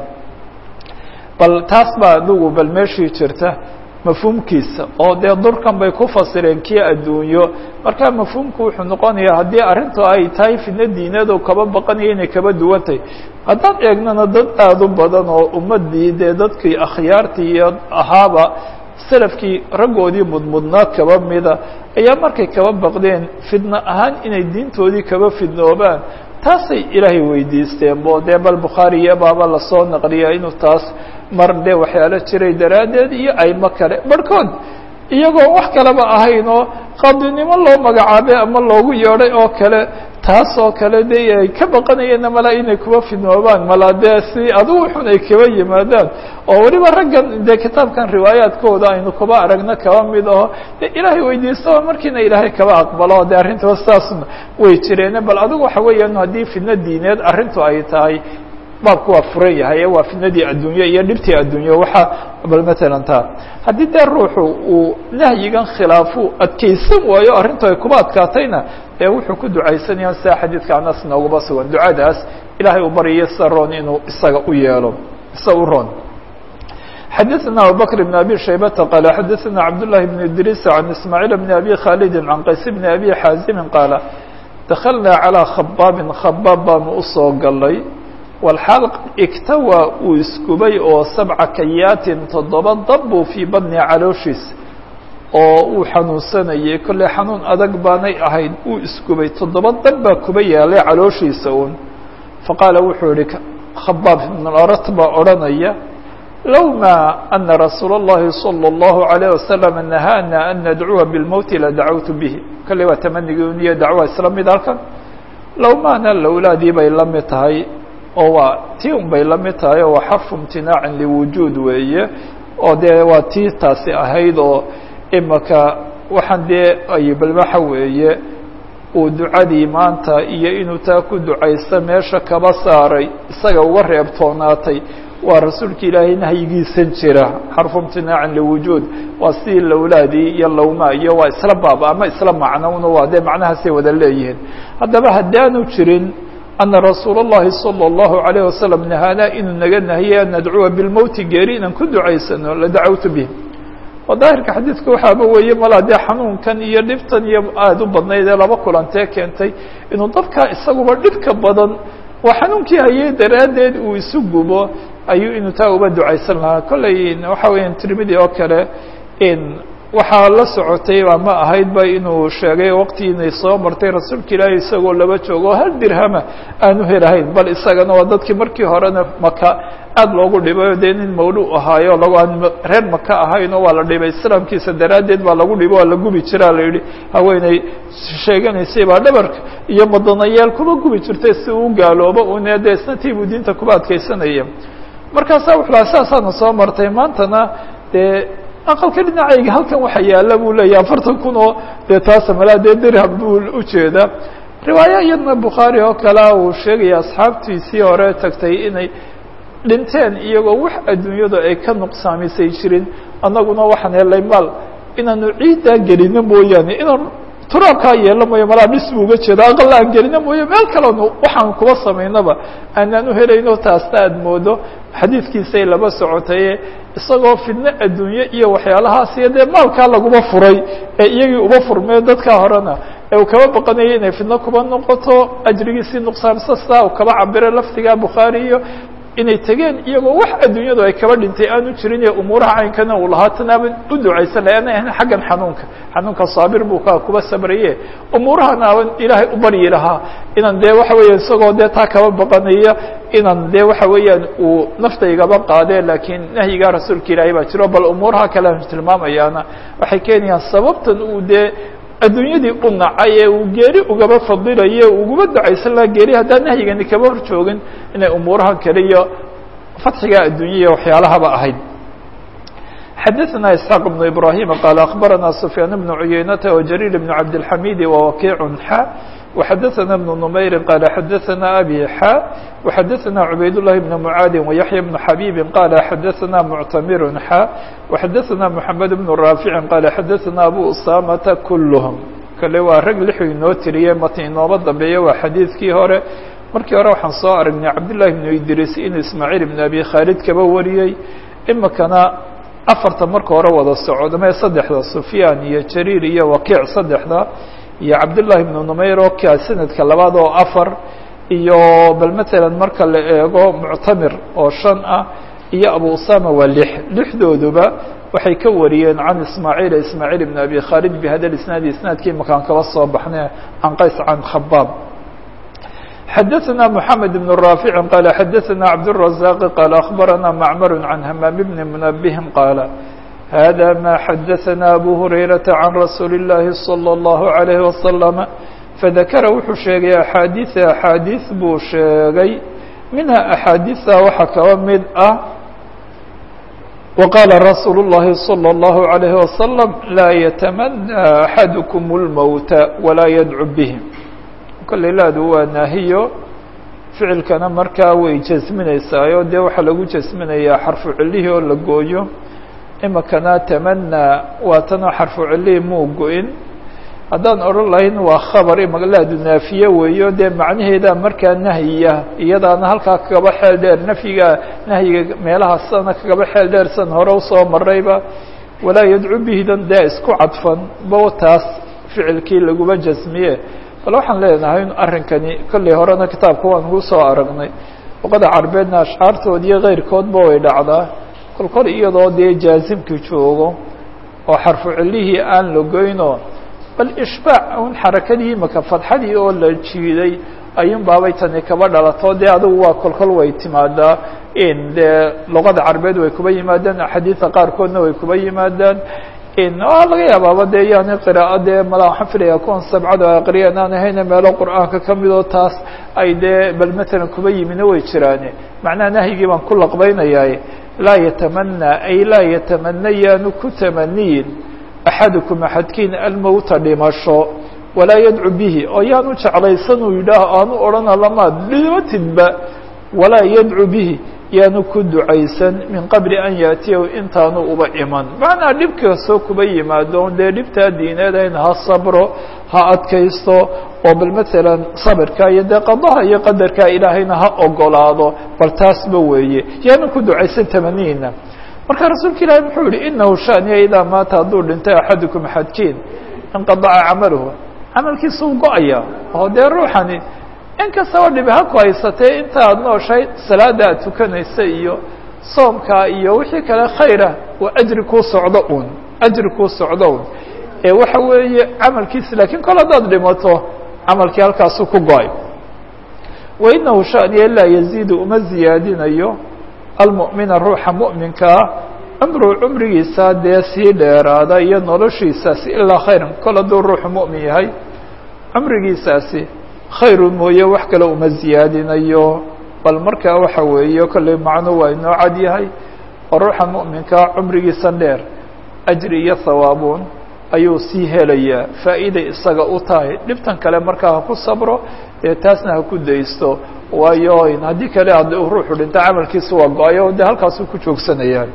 bal taas baa adigu bal meeshii jirta mafhuumkiisa oo dee durkan bay ku fasireen kii adduunyo markaa mafhuumku wuxuu noqonayaa haddii arrintu ay tahay fidno diineed oo kaba baqanaya inay kaba duwantahy haddaan eegnana dad aada u badan oo ummadii dee dadkii akhyaartii iyo ahaaba salafkii raggoodii mudmudnaa kaba mida ayaa markay kaba baqdeen fidno ahaan inay diintoodii kaba fidnoobaan taasay ilaahay weydiisteen bo dee bal bukhaari iyo baaba lasoo naqliya inuu taas mar dee waxyaalo jiray daraaddeed iyo aymo kale barhkood iyagoo wax kaleba ahayn oo qaadinimo loo magacaabay ama loogu yeedhay oo kale taas oo kale dee ay ka baqanayeenna mala inay kuba fidnoobaan mala dee si adugu xun ay kaba yimaadaan oo weliba raggan dee kitaabkan riwaayaadkooda aynu kuba aragno kaba mid aho dee ilaahay weydiistaba markiina ilaahay kaba aqbalo dee arrinta saasna way jireene bal adigu waxa weeyaan haddii fidno diineed arrintu ay tahay baabku waa furan yahay waa fidnadii adduunye iyo dhibtii adduunye waxa bal matalan taa haddii dee ruuxu uu nahyigan khilaafu adkaysan waayo arrintu ay kuba adkaatayna dee wuxuu ku ducaysanayaan sida xadiidka anas nooguba sugan ducadaas ilaahay uu baryayo sida roon inuu isaga u yeelo isa u roon xadaثna abubakr بn abi shaybata qaala xadaثna cabdالlahi بn idriis can ismaaعiil bn abi khalidi can qays bn abi xaazimi qaala dakalna calىa khabaabin khabaab baanu usoo galay walxaal igtawaa uu iskubay oo sabca kayaatin toddoba dabbuu fii badni calooshiis oo uu xanuunsanayay kolley xanuun adag baanay ahayd uu iskubay toddoba dab baa kuba yaalay calooshiisa uun faqaala wuxuu yihi khabaab ibn arat baa odhanaya low maa ana rasuula اllahi salى اllahu عalayه wasalam nahaana an nadcuwa bilmowti ladacawtu bihi kolley waa tamanigii uniyo dacwa isla mid halkan low maana lowlaadii bay la mid tahay oo waa tii un bay la mid tahay oo waa xarfu imtinaacin liwujuud weeye oo dee waa tii taasi ahayd oo imaka waxaan dee ay bal waxa weeye uu ducadii maanta iyo inuu taa ku ducaysta meesha kaba saaray isaga uga reebtoonaatay waa rasuulka ilaahay nahyigiisan jira xarfu imtinaacin liwujuud waa sidii lowlaadii iyo lowma iyo waa isla baab ama isla macnowna waa dee macnahaasay wada leeyihiin haddaba haddaanu jirin ana rasuula اllahi salى اllahu عalayه wasalam nahaanaa inuu naga nahiyey an nadcuwa bilmowti geeri inaan ku ducaysano ladacawtu bih oo daahirka xadiidka waxaaba weeye malaa dee xanuunkan iyo dhibtan iyo aada u badnayd ee laba kulantee keentay inuu dadkaa isaguba dhibka badan oo xanuunkii hayay daraaddeed uu isu gubo ayuu inuu taa uba ducaysan lahaa kolley waxa weeyaan tirmidi oo kale in waxaa la socotay ama ahaydba inuu sheegay waqti inay soo martay rasuulka ilaahi isagoo laba joogo hal dirhama aanu helahayn, bal isagana waa dadkii markii horena maka aad loogu dhibayo dee nin mawlu ahaayo lagu aan reer maka ahaynoo waa la dhibay islaamkiisa daraaddeed baa lagu dhibo waa la gubi jiraa la yidhi haweeney sheeganaysay baa dhabarka iyo madanayaal kuba gubi jirtay si uu gaaloobo une dee isna tiibuu diinta kuba adkaysanaya. markaasaa wuxuu laha saasaana soo martay maantana dee aqalka dhinacayga halkan waxa yaala buu leeyahay afartan kun oo dee taasa malaa dee dirham buu ujeedaa. riwaayo iyadna bukhaari oo kalea uu sheegaya asxaabtiisii hore tagtay inay dhinteen iyagoo wax adduunyadu ay ka nuqsaamisay jirin, annaguna waxaan helay maal inaanu ciiddaa gelino mooyaane inaan turaabkaa yeelo mooye malaa dhis buu uga jeeda aqal aan gelino mooye meel kaleonu waxaan kuba samaynaba aanaan uhelayno. taasna aad moodo xadiidkiisay laba socotaye isagoo fidno adduunye iyo waxyaalahaas iyo dee maalkaa laguma furay ee iyagii uba furmee dadkaa horena ee uu kaba baqanaya inay fidno kuba noqoto ajrigiisii nuqsaamisa sidaa uu kaba cabiro lafdiga bukhaari iyo inay tegeen iyagoo wax adduunyadu ay kaba dhintay aanu jirin ee umuuraha caynkana uu lahaa tanaaban u ducaysan lahay ana ahna xaggan xanuunka xanuunka saabir buu ka kuba sabraye umuurahan aaban ilaahay u baryi lahaa inaan dee waxa weeya isagoo dee taa kaba baqanaya inaan dee waxa weeyaan uu naftaygaba qaadee laakiin nahyigaa rasuulka ilaahay baa jiro. bal umuuraha kale aan tilmaamayaana waxay keenayaan sababtan uu dee adduunyadii u nacay ee uu geeri ugaba fadilaye ugaba ducaysan laha geeri haddaan nahyigani kaba hor joogin inay umuuraha kale iyo fatxiga adduunya iyo waxyaalahaba ahayd. xadaثna isxaaq بن ibrahim qaala akhbarana sufyaan بن cuyaynata وjariir بن cabdالxamid وwakiic xa وxadaثna بن نmayri qaala xadaثna abi xa وxadaثna cubayd الlahi بn mعaadi وyaحya بن xabيbi qaala xadaثna mctamir xa وxadaثna mحamed بن raafici qaala xadaثna abu usamata kulhm. kale waa rag lixu inoo tiriyey mati inooba dambeeya waa xadiidkii hore. markii hore waxaan soo aragnay cabdالlahi بn idris inuu ismaaعiil بn abi khaalid kaba wariyey. imikana afarta marka hore wada socdo mee saddexda sufyaan iyo jariir iyo wakiic saddexda iyo cabdالlahi بn numayr oo ka sanadka labaad oo afar iyo bal matalan marka la eego muctamir oo shan ah iyo abu usama waa lix lixdooduba waxay ka wariyeen can ismaaعiil ismaaعiil بn abi khaalid bihada isnaadi isnaadkii makaan kaba soo baxnay can qays can khabaab. xadaثna mحamed بن raafic qaala xadaثna cabdالرaزاq qaala akhbarana macmar can hamaam bni munabih qaala hada ma xadaثna abu hurayraةa can rasuuli الlahi salى الlahu عalayه wasalam fadakara wuxuu sheegay axaadiiثa axaadiiث buu sheegay minha axaadiiثa waxa kaba mid ah waqaala rasuulu الlahi salى الlahu عalayه wasalam laa yatamanى axadukm اlmowta walaa yadcu bih. kolley laadu waa naahiyo ficilkana markaa way jasminaysaayo dee waxaa lagu jasminayaa xarfu cilihii oo la gooyo. imikana tamanaa waa tanoo xarfu cilihii muu go-in. haddaan odhan lahayn waa khabar ima laadu naafiye weeyo dee macnaheeda markaa nahyiya iyadaana halkaa kagaba xeel dheer nafyiga nahyiga meelaha sana kagaba xeel dheer san hore usoo marayba walaa yadcu bihidan dee isku cadfan bo taas ficilkii laguma jasmiye. bal waxaan leenahay in arrinkani kolley horena kitaabka waan ugu soo aragnay luqada carbeedna ashcaartood iyo keyrkoodba way dhacdaa kol kol iyadoo dee jaasimki joogo oo xarfu cilihii aan la goyno bal ishbaac un xarakadii maka fadxadii oo la jiiday ayuun baabay tani kaba dhalato dee adigu waa kol kol way timaadaa in dee luqada carbeed way kuba yimaadaan axaadiida qaarkoodna way kuba yimaadaan. waa laga yaabaaba dee yani qiraa'o dee mala waxaan filaya kuwan sabcada aqriyan aan ahayna meelo qur'aanka kamidoo taas ay dee bal matalan kuba yimina way jiraane macnaha nahyigii baan ku laqbaynayaa laa yatamanaa ay laa yatamana yaanu ku tamaniyin axadukum axadkiin almowta dhimasho walaa yadcu bihi oo yaanu jeclaysan uu yidhaah aanu odhana lamaad dhimatidba walaa yadcu bihi yaanu ku ducaysan min qabli an yaatiyahu intaanu uba iman. macnaa dhibkaasoo kuba yimaado dee dhibtaa diineed ayn ha sabro ha adkaysto oo bal matalan sabirka iyo dee qadaha iyo qadarka ilaahayna ha ogolaado bal taasba weeye yaanu ku ducaysan tamaniina. marka rasuulka ilaahi muxuu yihi inahu shaniya idaa maata hadduu dhintay axadukum axadkiin inqadaca camaluhu camalkiisa u go-aya oo dee ruuxani in kastaba dhibi ha ku haysatee inta aad nooshay salaada aad tukanaysa iyo soomka iyo wixii kale khayra waa ajri kuu socdo un ajri kuu socdo ee waxa weeye camalkiisa laakiin kol haddaad dhimato camalkii halkaasuu ku go-ay wainahu shaniya laa yaziidu uma ziyaadinayo almu'mina ruuxa mu'minkaa cumru cumrigiisa dee sii dheeraada iyo noloshiisaasi ilaa khayran kol hadduu ruuxu mu'min yahay cumrigiisaasi khayru mooye wax kale uma ziyaadinayo bal markaa waxa weeye kolley macnu waa inoo cad yahay oo ruuxa mu'minkaa cumrigiisa dheer ajri iyo hawaabuun ayuu sii helayaa faa'iiday isaga u tahay dhibtan kale markaa ha ku sabro dee taasna ha ku daysto waayo haddii kale ad ruuxu dhinta camalkiisa waa go-ayo dee halkaasuu ku joogsanayaa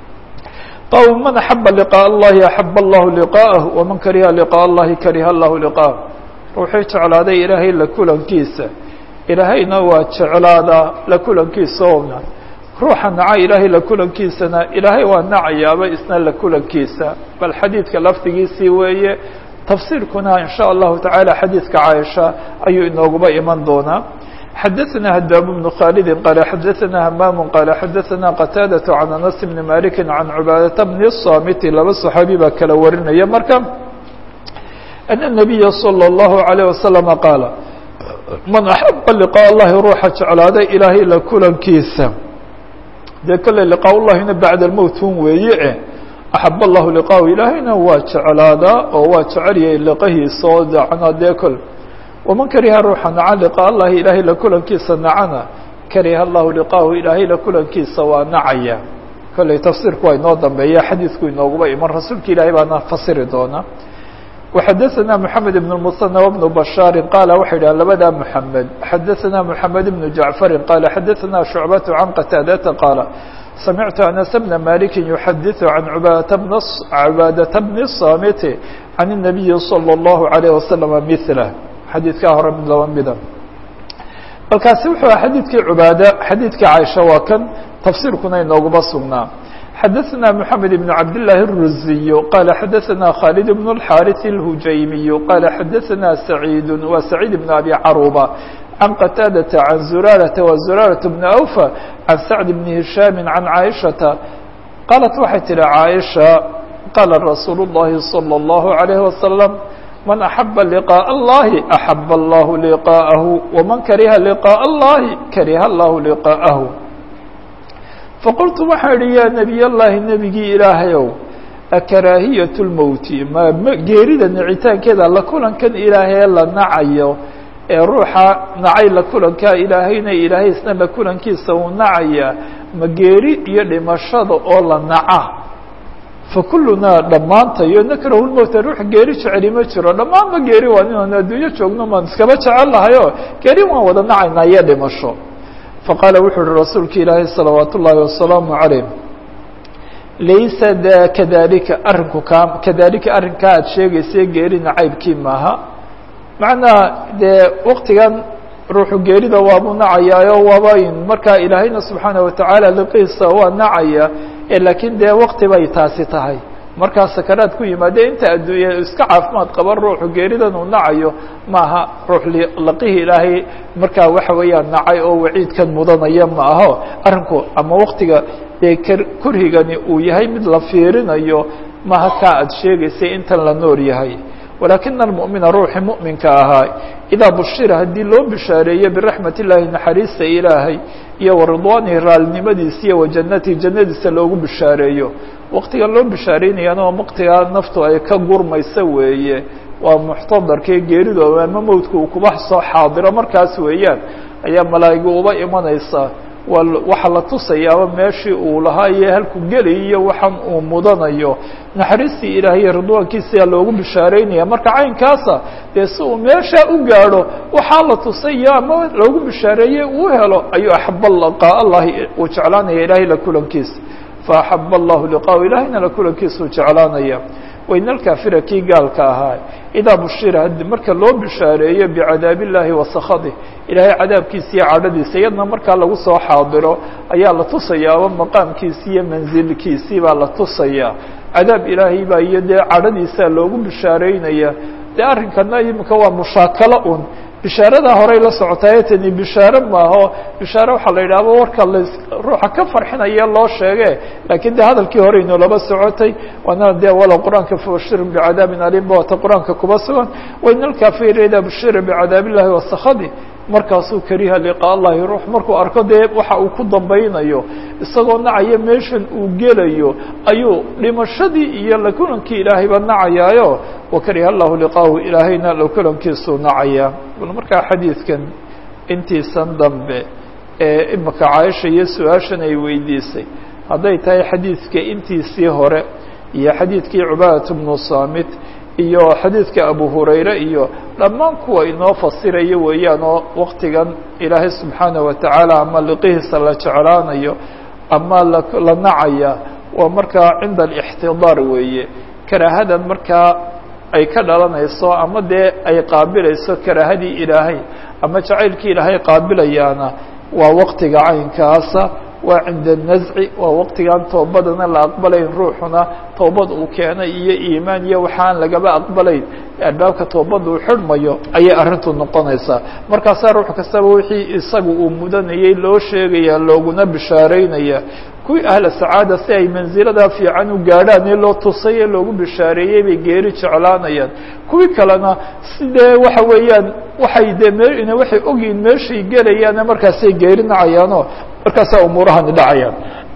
qaw man axaba liqaaء اllahi axaba allahu liqaa'ahu waman kariha liqaaء اllahi kariha allahu liqaa'ahu ruuxii jeclaaday ilaahay la kulankiisa ilaahayna waa jeclaadaa la kulankiisa oona ruuxa naca ilaahay la kulankiisana ilaahay waa nacayaaba isna la kulankiisa bal xadiidka lafdigiisii weeye tafsiirkuna in shaء allahu taعalى xadiidka caaisha ayuu inooguba iman doonaa xadaثna hadaam بن khaalid qaala xadaثna hamaam qaala xadaثna qataadaة can anas bni maliki can cubaadata bni الsamiti laba صaxaabi baa kala warinaya marka أن النabiya slى الlahu عalيه wasalam qaala man axaba liqاء اllahi ruuxa jeclaaday ilaahay la kulankiisa dee kale liqaa ullahina bacda almowt un weeye e axab allahu liqaahu ilaahayna waa jeclaadaa oo waa jecelyahay liqahiisa oo dacna dee kol waman kariha ruuxa naca liqaa allahi ilaahay la kulankiisa nacana kariha allahu liqaahu ilaahay la kulankiisa waa nacaya kolley tafsiirku waa inoo dambeeya xadiidku inooguba iman rasuulka ilaahay baana fasiri doona وxadaثna mحamed بن المثنى وبن بشhاar qاala waxay dhahan labada mحamed xadaثna mحamed بن جaعفر qاala xadaثna شhuعبة عن qتاadةa qاala samictu أنس بن مالك يحadiث عن عubaadaة بن الصاmت عن النaبiي صلى الله عليه وسلم مثله xadiidkaa hore mid laba mida balkaasi wuxuu aha xadiidkii cubaada xadiidkii caaisha waa kan tafsiirkuna inooguba sugnaa xadaثna mحamed بن cabd للahi الruزiy qala xadaثna khالد بن الxاriث الhujaymiy qala xadaثna سacيid wa سacيid بن abi caruba عن qتاadة عن زurاaرة وزurاaرة بن أوفى عن سعد بن هiشhام عن عائشhaةa qالت waxay tihi عائشha qاla رasuuل اللhi صلى الله عليه وسلم من أحب لقاء اللhi أحب الله لقاءه ومن kariهa لقاء اللhi kariهa الله لقاءه faqultu waxaa idhi yaa nebiy llahi nebigii ilaahayow akaraahiyaة اlmowti ma geerida nicitaankeeda la kulankan ilaahee la nacayo ee ruuxa nacay la kulankaa ilaahayna ilaahay isna la kulankiisa uu nacaya ma geeri iyo dhimashada oo la naca fakulunaa dhammaantayo nakrahu lmowta ruux geeri jeceli ma jiro dhammaanba geeri waa inaan adduunyo joogno maan iskaba jecel lahayo geeri waan wada nacaynaa iyo dhimasho faqaala wuxuu uhi rasuulka ilaahay salawaat ullaahi wasalaamu calayh laysa da kadalika arrinku kaa kadalika arrinkaa aada sheegaysa geeri nacaybkii maaha macnaa dee waktigan ruuxu geerida waabuu nacayaayo waaba markaa ilaahayna subxaana watacaala liqiisa waa nacaya laakiin dee wakti bay taasi tahay markaa sakaraad ku yimaade inta adduunya iska caafimaad qaba ruuxu geeridan uu nacayo maaha ruux laqihi ilaahay markaa waxa weeyaan nacay oo waciidkan mudanaya ma aho arrinku ama waktiga dee kurhigani uu yahay mid la fiirinayo maaha kaa aada sheegaysay intan la nool yahay walaakina almu'mina ruuxii mu'minka ahaa idaa bushira haddii loo bishaareeyo biraxmat illaahi naxariista ilaahay iyo waridwaanihi raalinimadiisa iyo wajannatihi jannadiisa loogu bishaareeyo waktiga loo bishaaraynayana waa waktigaa naftu ay ka gurmayso weeye waa muxtadarkii geeridooda ama mowdka uu kuba soo xaadiro markaas weeyaan ayaa malaa'igu uba imanaysaa waa waxaa la tusayaaba meeshii uu lahaa iyo halku gelayo iyo waxaan uu mudanayo naxariistii ilaahiyo ridwaankiisa loogu bishaaraynaya marka caynkaasa dee si uu meeshaa u gaadho waxaa la tusaya ama loogu bishaareeyey uu helo ayuu axaba liqaa allahi uu jeclaanaya ilaahay la kulankiisa faaxaba allahu liqaahu ilaahayna la kulankiisa uu jeclaanaya waina alkaafira kii gaalka ahaa idaa bushira haddii marka loo bishaareeyo bicadaab illaahi wa sakadih ilaahay cadaabkiisa iyo cadhadiisa iyadna markaa lagu soo xaadiro ayaa la tusayaaba maqaamkiisi iyo mansilkiisii baa la tusayaa cadaab ilaahay baa iyo dee cadhadiisaa loogu bishaareynaya dee arrinkana imika waa mushaakalo un bishaarada horey la socotaay tani bishaaro maaho bishaaro waxaa la yidhahba warka la ruuxa ka farxinaya loo sheege laakiin de hadalkii hore inoolaba socotay waana de walow qur-aanka fabashir bicadaabin alim ba wata qur-aanka kuba sugan wain alkafiriina bashira bicadaab illahi wasakadi markaasuu kariha liqaa allahi ruux markuu arko dee waxa uu ku dambaynayo isagoo nacaya meeshan uu gelayo ayuu dhimashadii iyo la kulankii ilaahayba nacayaayo wakariha allahu liqaahu ilaahayna la kulankiisuu nacaya bal markaa xadiidkan intiisan dambe ee imaka caaisha iyo su-aashan ay weydiisay hadday tahay xadiidka intiisii hore iyo xadiidkii cubaadat bnu saamit iyo xadiidka abu hurayre iyo dhammaan kuwa inoo fasiraya weeyaan oo waktigan ilaahay subxaanaه watacaala ama liqihiisa la jeclaanayo ama la nacaya waa markaa cinda alاxtidaar weeye karaahadan markaa ay ka dhalanayso ama dee ay qaabilayso karaahadii ilaahay ama jacaylkii ilaahay qaabilayaana waa waktiga caynkaasa waa cinda النزci waa waktigaan toobadana la aqbalayn ruuxuna toobad uu keenay iyo iimaan iyo waxaan lagaba aqbalayn albaabka toobada uu xidhmayo ayay arrintu noqonaysaa markaasaa ruux kastaba wixii isaga uu mudanayay loo sheegaya looguna bishaareynaya kuwii ahla sacaada si ay mansilada fiican u gaadhaan ee loo tusay ee loogu bishaareeyey bay geeri jeclaanayaan kuwii kalena sidee waxa weeyaan waxay de m waxay ogyihiin meeshay gelayaane markaasay geeri nacayaanoo markaasaa umuurahani dhacayaan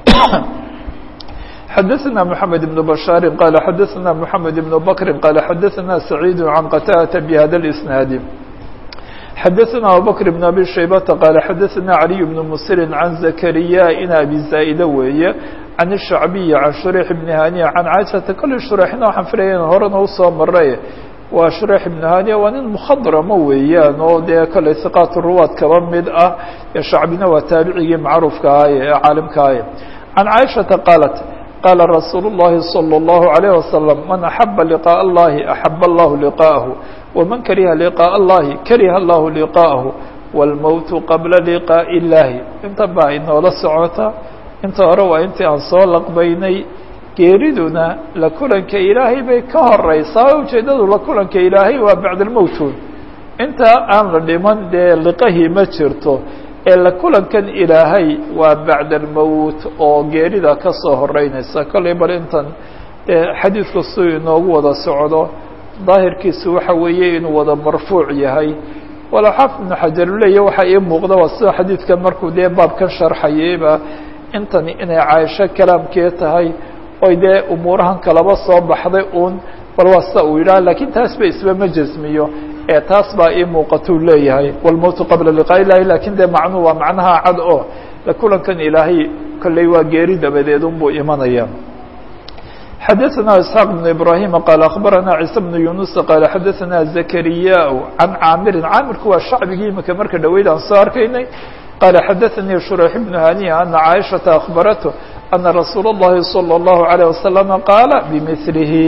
xadaثna محamed بن بشhاaر qال xadaثna محamed بن بكر qال xadaثna سعيid عن qتاdة بhda الإسناaد xadaثna abubكر بن أbي شhaybةa qال xadaثna علي بن mسر عن زكريا in أbي زائدة weeye عن الشhعبي عن شhريح بن هانية عن cاaشhaةa kole شhريحna waxaan filaya in horena usoo maray waa شhريح بن هانية waa nin mkhadrama weeyaan oo dee kale ثiqاaت الruwaad kaba mid ah shacbina waa taabicigii macruufka ah ee caalimka ah عن cاaشhaةa qاaلت qال رsuuل اللhi صلى الله عليه وسلم من أحب لقاء اللhi أحب الله لقاءه ومن كرهa لقاء اللhi كرهa الله لقاءه والموت qبلa لقاء اللahi inta baa inoola socota inta hore waa intii aan soo laqbaynay geeriduna la kulanka ilaahay bay ka horeysaa ujeedadu la kulanka ilaahay waa baعd الmوtun inta aan la dhiman dee liqahii ma jirto ee la kulankan ilaahay waa bacda almowt oo geerida ka soo horeynaysa kollay bal intan xadiidku suu inoogu wada socdo daahirkiisu waxa weeye inuu wada marfuuc yahay wala xaafid ibnu xajar u leeya waxa ii muuqda waa sida xadiidkan markuu dee baabkan sharxayeyba intani inay caaisho kalaamkee tahay oy dee umuurahan kalaba soo baxday uun bal waa sida uu yidhaha lakiin taas ba isba ma jasmiyo ee taas baa ii muuqatuu leeyahay wاlmowtu qabla liqaa ilahi lakin dee macnuu waa macnaha cad oo la kulankan ilaahay kolley waa geeri dabadeed unbuu imanaya xadaثna isxaaq بن ibrahima qaal akhbarana ciise bnu yunusa qaala xadaثna zakariya can caamirin caamirku waa shacbigii imika marka dhaweyd aan soo arkaynay qaala xadaثanii shurayx bnu haniya ana caaishaةa akhbarathu ana rasuul الlahi salى الlahu عalيه wasalam qaala bimilihi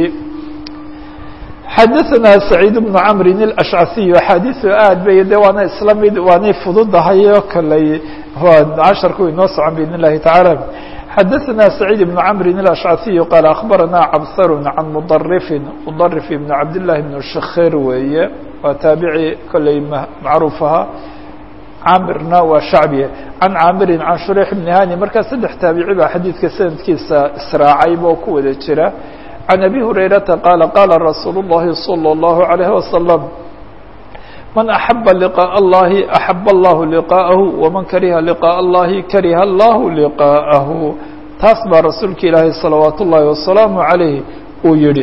xadaثna سacيid بن cmr الأشcasiي axaadiثu aad bay de waana isla mid waanay fududahay oo kale casharku inoo socon bidn الlahi taعalى xadaثna سacيid بن cmr الأشcasiي qaal aخbarana cabsar can mdrفi mdrف بn cabdالlahi بn shakir weeye waa taabici koley macruuf ahaa caamirna waa shacbi can caamirin can shurيح بn hani markaa saddex taabici baa xadiidka sanadkiisa israacayba oo ku wada jira عن أbي هريرةa qال qاla رsuuل اللhi صلى الله عليه وسلم من أحب لقاء اللhi أحب الله لقاءه ومن كرهa لقاء اللhi كرهa الله لقاءه taas baa rasuulka ilaahi صلaوaaت الlahi وaسلaaم عaليه uu yihi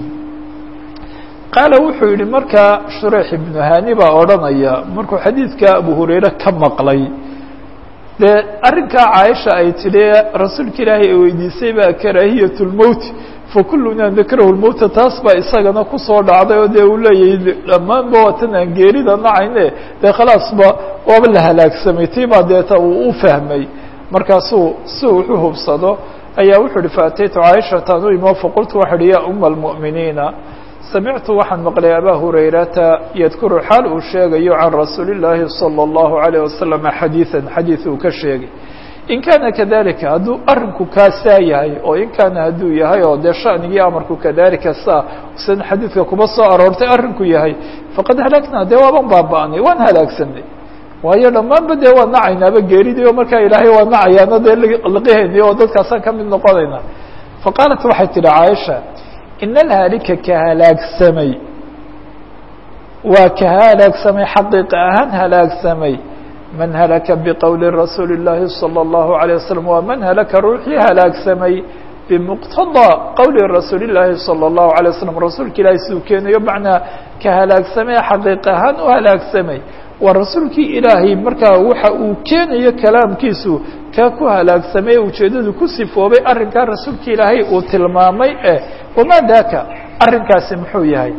qaala wuxuu yihi markaa شhurيح بن hani baa odhanaya markuu xadiidka abu هurayre ka maqlay dee arrinkaa caaisha ay tidhi rasuulka ilaahay ay weydiisay baa karaahiyaة الmowt fakuluna nakrahu lmowta taas baa isagana kusoo dhacday oo dee uu leeyahay dhammaanba watan aan geerida nacayne dee khalaasba waaba la halaagsamay tiibaa deeta uu u fahmay markaasuu si wuxu hubsado ayaa wuxuu uhi faataytu caaishata anu imo faqultu waxa uhi ya uma almu'miniina samictu waxaan maqlay abaa hurayrata yadkuru xaal uu sheegayo can rasuuli illaahi salى اllahu عalيه wasalam xadiiثan xadiid uu ka sheegay in kaana kadalika hadduu arrinku kaasaa yahay oo in kaana hadduu yahay oo dee shanigii amarku kadalika saa san xadiidka kuma soo aroortay arrinku yahay faqad halagnaa dee waaban baaba'nay waan halaagsanay waayo dhammaanba dee waa nacaynaaba geeridii oo markaa ilaahay waa nacayaana dee liqihayni oo dadkaasaan ka mid noqonayna faqaalat waxay tidhi caaisha ina alhaalika ka halaagsamay waa ka halaagsamay xaqiiqa ahaan halaagsamay man halaka biqowli rasuuli الlahi salى الlahu عalيه wasalam waa man halaka ruuxii halaagsamay bimuqtadaa qowli rasuuli الlahi salى الlahu عalيه wasalam rasuulka ilaahay siduu keenayo macnaa ka halaagsamay xaqiiqa ahaan u halaagsamay waa rasuulkii ilaahay markaa waxa uu keenayo kalaamkiisu kaa ku halaagsamay ujeeddadu ku sifoobay arrinkaa rasuulka ilaahay uu tilmaamay eh wamaa daaka arrinkaasi muxuu yahay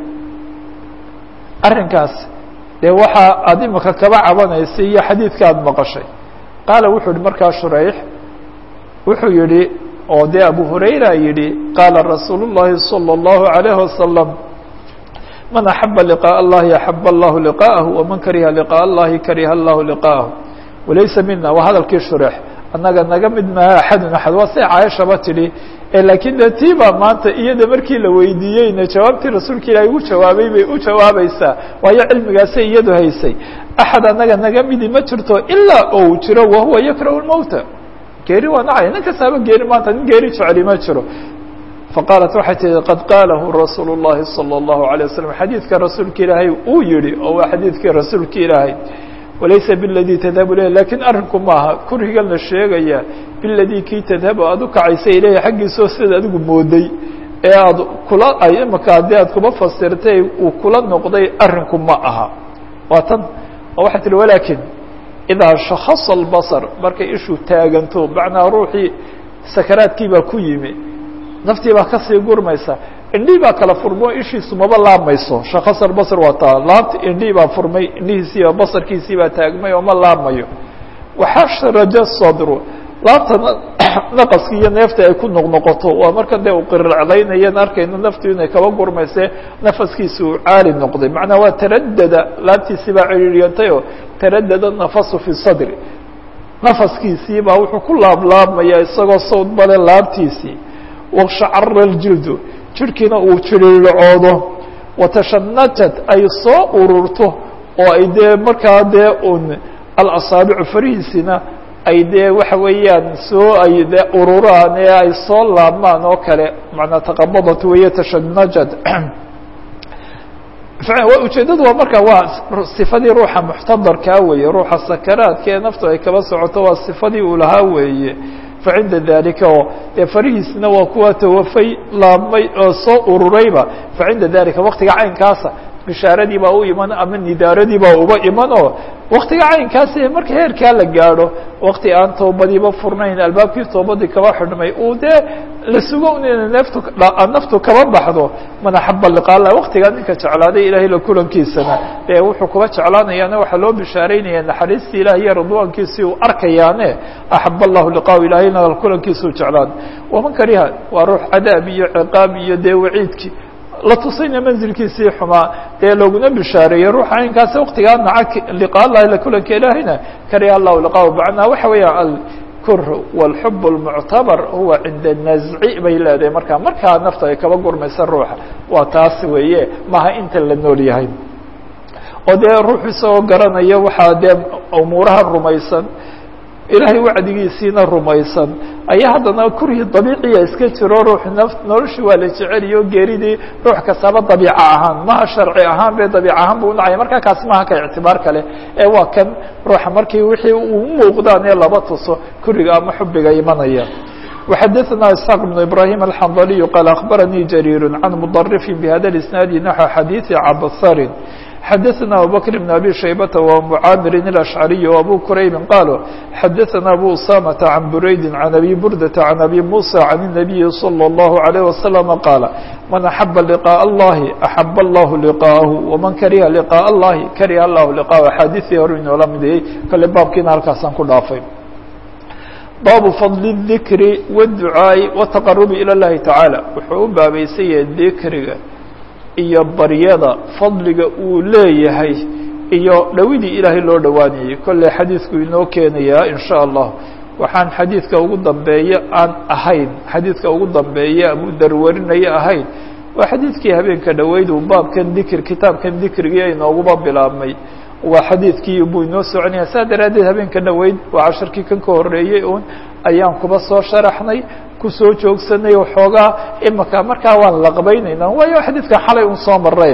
arrinkaas dee waxaa aad imika kaba cabanaysay iyo xadiidka aad maqashay qaala wuxuu yihi markaa shurayx wuxuu yihi oo dee abu hurayra yidhi qaala rasuulu الlahi salى الlahu عalayه wasalam man axaba liqاء اllahi axab allahu liqاءahu waman kariha liqاء اllahi kariha allahu liqاءahu walaysa mina waa hadalkii shurayx annaga naga mid maha axadun axad waa say caaishaba tidhi laakiin de tii baa maanta iyada markii la weydiiyeyna jawaabtii rasuulka ilaahay ugu jawaabay bay u jawaabaysaa waayo cilmigaasay iyadu haysay axad annaga naga midi ma jirto ilaa ou jiro wahuwa yakrahu lmowta geeri waa nacaya nin kastaaba geeri maanta nin geeri jeceli ma jiro faqaalat waxay tihi qad qaalahu rasuulu الlahi salى الlahu عalيه wasalam xadiidka rasuulka ilaahay uu yihi oo waa xadiidkii rasuulka ilaahay walaysa biladii tadhabu ilayh lakiin arrinku maaha kurigan la sheegaya biladii kii tadhabu aad u kacaysa ilayhi xaggiisoo sidaad adigu mooday ee aad kula ay imaka haddii aad kuma fasirtay uu kula noqday arrinku ma aha waa tan oo waxay tihi walakin idaa shakhasa albasar markay ishu taaganto macnaa ruuxii sakaraadkii baa ku yimi naftii baa kasii gurmaysa indhii baa kala furmo ishiisu maba laabmayso shakhasa albasar waa taa laabta indhii baa furmay indhihiisiiba basarkiisii baa taagmay oo ma laabmayo waxashraja sadru laabta naqaskii iyo neefta ay ku noqnoqoto waa marka dee uu qiriclaynayan arkayno naftu inay kaba gurmayse nafaskiisi uu caali noqday macnaa waa taradada laabtiisii baa ciriiriyantay oo taradada nafasu fi sadri nafaskiisii baa wuxuu ku laablaabmaya isagoo sawd bale laabtiisii washacara ljildu jirhkiina uu jiriircoodo watashanajat ay soo ururto oo ay dee markaa dee un alasaabicu farihiisina ay dee waxa weeyaan soo ay dee ururaan ee ay soo laabmaan oo kale macnaa taqabadat weeye tashanajat ujeeddadu waa marka waa sifadii ruuxa muxtadarkaa weeye ruuxa sakaraadka ee naftu ay kaba socoto waa sifadii uu lahaa weeye facinda dalika oo dee farihiisna waa kuwa tawafay laabmay oo soo ururayba facinda dalika waktiga caynkaasa bishaaradii baa u iman ama nidaaradii baa uba iman oo waktiga caynkaasi marka heerkaa la gaadho wakti aan toobadiiba furnayn albaabkii toobadii kaba xidhmay uu dee la sugo ina neeftu naftu kaba baxdo man axaba liqaa lah waktigaa ninka jeclaaday ilaahay la kulankiisana ee wuxuu kuba jeclaanayaana waxaa loo bishaaraynaya naxariistii ilaah iyo ridwaankiisii uu arkayaane axab allahu liqaahu ilaahayna kulankiisuu jeclaan waman kariha waa ruux cadaab iyo ciqaab iyo dee waciidkii la tusayna manzilkiisii xumaa dee looguna bishaareeyey ruuxa caynkaasi waktigaa naca liqaa allahi la kulanka ilaahayna kariha allahu liqaahu macnaa waxa weeya alkur wاlxub اlmuctabar huwa cinda nazci bay leedahay markaa markaa nafta ay kaba gurmaysa ruuxa waa taas weeye maha inta la nool yahay oo dee ruux isagoo garanaya waxaa dee umuuraha rumaysan ilaahay wacdigiisiina rumaysan ayaa haddana kurhi dabiiciya iska jiro ruux naf noloshii waa la jeceliyo geeridii ruux kastaba dabiica ahaan maha sharci ahaan be dabiic ahaan buu unacaya markaa kaasi maha ka ictibaar kale ee waa kan ruuxa markii wixii uu muuqdaan ee laba tuso kuriga ama xubiga imanaya وxadثna isحاq بن ibrahيم الxandلي qال أخbarnي جرير عن مضرف بhda الاسناaد نحو xadيiث cabsr xadثna abubكر بن أbي شhaybة ومعاmر الأشعري وأbو كرayب qالوا xadثna أbو أسامة عن برaيد عن أbي بردة عن أbي موسى عن النبي صلى الله عليه وسلم qاaل من أحب لقاء اللhi أحب الله لقاءه ومن kariهa لقاء اللhi kariهa الله لقاءه أxاadiثii hor inoola midayey kale baabkiina halkaasaan ku dhaafay baabu fadl الذikri والducaaءi والتaqarubi ilى الlahi taعaalى wuxuu u baabaysaya dikriga iyo baryada fadliga uu leeyahay iyo dhowidii ilaahay loo dhowaanayay kolley xadiidku inoo keenayaa in shaء allah waxaan xadiidka ugu dambeeye aan ahayn xadiidka ugu dambeeye abu dar warinaye ahayn waa xadiidkii habeenka dhoweyd uu baabkan dikr kitaabkan dikrigii aynooguba bilaabmay waa xadiidkii buu inoo soconaya saa daraaddeed habeenka dhoweyd waa casharkii kan ka horeeyey un ayaan kuba soo sharaxnay kusoo joogsanay waxoogaa imaka markaa waan laqbaynaynaa waayo xadiidka xalay un soo maray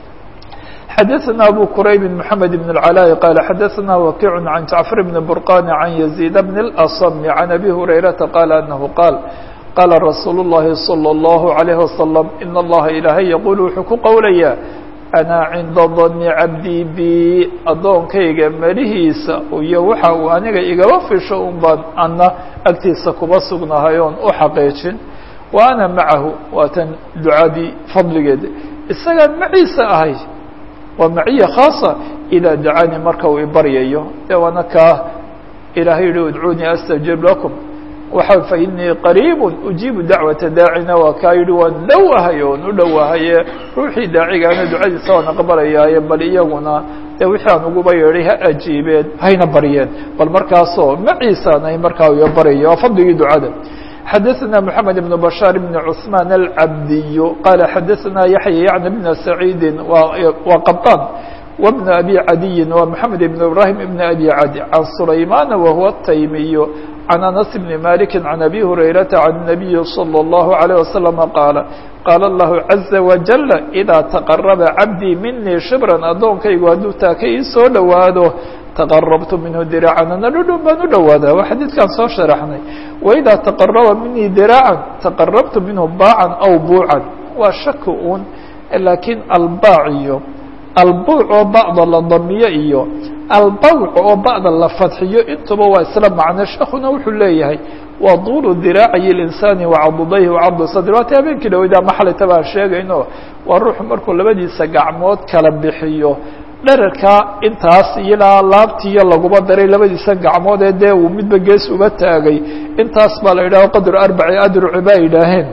xadaثna abu qurayb mحamed بن العلاء qال xadaثna wakiع عan جacفر بن برقان عan يزيد بن الأصم عan أbي هurayرaةa qال أنه qاal qاla رasuul الlahi صلى الله عليه وسلم in اllaha ilaahay yqul wuxuu ku qowlaya أnا cinda ظن cabdي b adoonkayga melihiisa iyo waxa uu aniga igaba fisho un baan ana agtiisa kuba sugnahay oon u xaqiijin wa ana macahu waatan ducadii fadligeeda isagaan maciisa ahay waa maciya khaasa idaa dacanii marka uu ibaryayo dee waana kaa ilaahay yihi udcuunii astajib lakum waxa fa inii qariib ujiibu dacwata daacina waa kaa yihi waan dhowahay oon u dhowahaye ruuxii daacigaana ducadiisa waan aqbalayaaye bal iyaguna dee wixii aan uguba yeedhay ha ajiibeen hayna baryeen bal markaasoo maciisaan ay markaa u baryayo waa fadligii ducada xadaثna mحamed بن بشhاaر بن cثmaan الcabdiy qala xadaثna yaحya yعن بn سacيidi wa qطاn وبن أbي عadiyi wa mحamed بن ibrahim بn أbي عadي عan سulaymana wahuwa التaymiy عan أنس بn maliki عan أbي هurayraةa عan النabiyi صلى الlaه عليه وسلم qaala qaala الlahu عaزa وaجل إdaa تqرba cabdii minii shibra adoonkaygu hadduu taaka ii soo dhowaado taqarabtu minhu diraacan ana dhudhun baan u dhowaadaa waa xadiidkaan soo sharaxnay waidaa taqaraba minii diraacan taqarabtu minhu baacan aw buucan waa shaki un laakiin albaac iyo albuuc oo bacda la damiyo iyo albawc oo bacda la fadxiyo intuba waa isla macno shekuna wuxuu leeyahay waa duulu diraaciy اlinsaani wacadudayhi wacadu sadri waata habeenkii dhaweyda maxalita baan sheegayno waa ruuxu markuu labadiisa gacmood kala bixiyo dherarkaa intaas ilaa laabtiiyo laguma daray labadiisa gacmood ee dee uu midba gees uba taagay intaas baa la yidhaho qadru arbaci adruci baa yidhaaheen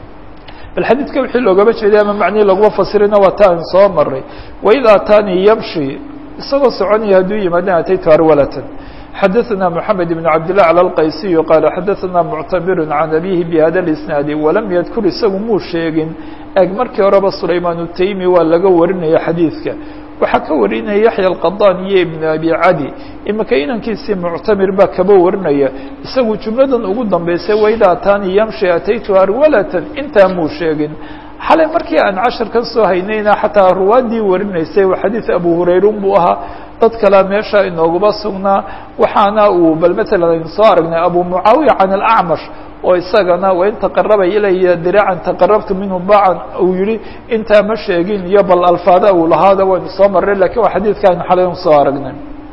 bal xadiidka wixii loogama jeeday ama macnihi laguma fasirina waa taan soo maray waid aataanii yamshi isagoo soconaya hadduu yimaadana ataytu arwalatan xadaثna mحamed بn cabdالlah calى اlqaysiy qaala xadaثna muctamir can abihi bhada اisnaadi walam yadkur isagu muu sheegin eg markii horeba sulaymaan utaymi waa laga warinaya xadiidka waxaa ka warinaya yaxya alqadaan iyo ibn abi cadi imika inankiisii muctamir baa kaba warinaya isagu jumladan ugu dambeysay waida ataanii yamshi ataytu arwalatan intaa muu sheegin xalay markii aan casharkan soo haynayna xataa ruwaadii warinaysay waa xadiid abu hurayrun buu ahaa dad kalea meesha inooguba sugnaa waxaana uu bal matalan aynu soo aragnay abu mucaawiya can alacmash oo isagana wain taqaraba ilaya diraacan taqarabtu minhu bacan uu yihi intaa ma sheegin iyo bal alfaada uu lahaada waynu soo marray lakin waa xadiidka aynu xalay un soo aragnay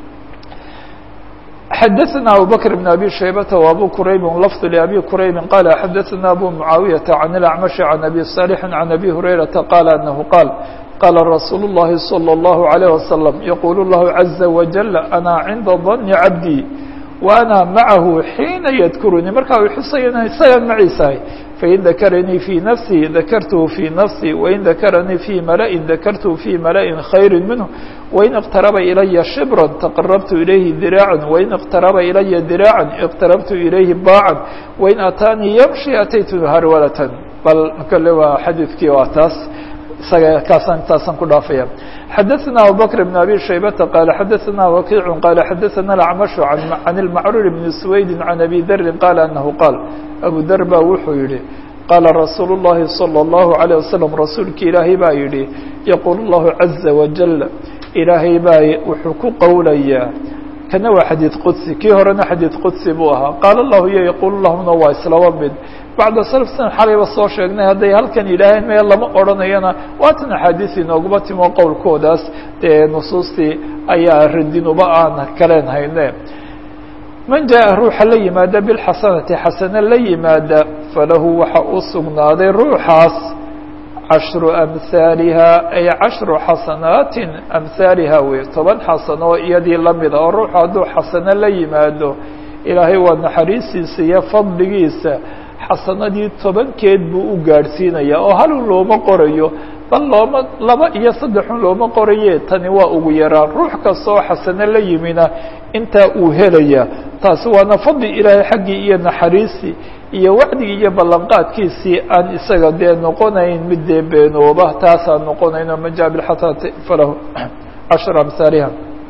xadaثna abu bكر بن أbي شhaybةa وabu qurayb lفظ لأbي quraybi qala xadaثna abu muعaawiyaةa عan الأعmaشh عan أbي صالح عan أbي هurayraةa qala أنه qاal qala rasuul الlahi صلى الlaه عليه وسلم yqul الlahu عaزa وaجل أna cinda ظن cabdي وأna maعahu xiina ydkurunii markaa u xusayana isagaan maciisahay fain dakaranii fي nafsي dakartuhu fي nafsي wain dakaranii fي malaئi dakartuhu fي malaئi khayri minhu wain اqtaraba ilaya shibra taqarabtu ilayhi diraaca wain اqtaraba ilaya diraaca اqtarabtu ilayhi baacan wain ataanii yamshi ataytu harwalatan bal kale waa xadiidkii waa taas isaga kaasaan taasaan ku dhaafaya xadaثna abu bكر بن أbي شhaybةa qala xadaثna wakiic qala xadaثna الأcmaشh عan الmacrur بn سwaydi عan أbي dri qala أnahu qaal abu dar ba wuxuu yihi qaala rasuul الlahi صلى الlaه عليه وسلم rasuulki ilaahay baa yihi yqul الlahu عaزa وaجل ilaahay baa wuxuu ku qowlayaa kana waa xadiid qudsi kii horena xadiid qudsi buu ahaa qaala الlahu iyo yqul lahuna waa islaba mid bacda salafsan xalayba soo sheegnay hadday halkan yidhaaheen meel lama odhanayana waatan axaadiis inooguma timo qowlkoodaas dee nusuustii ayaa radinuba aan kaleen hayne man jaa ruuxa la yimaada bilxasanati xasane la yimaada falahu waxa u sugnaaday ruuxaas cashru amhaaliha ay cashru xasanaatin amhaaliha wey toban xasano iyadii lamid a oo ruuxu hadduu xasano la yimaado ilaahay waa naxariistiisa iyo fadligiisa xasanadii tobankeed buu u gaadhsiinayaa oo halun looma qorayo bal looma laba iyo saddexun looma qoraye tani waa ugu yaraan ruux kasta oo xasano la yimina intaa uu helaya taasi waana fadli ilaahay xaggii iyo naxariistii iyo wacdigii iyo ballanqaadkiisii aan isaga dee noqonayn mid dee beenooba taasaan noqonayno man jaa bilxasanati falahu cashra amhaaliha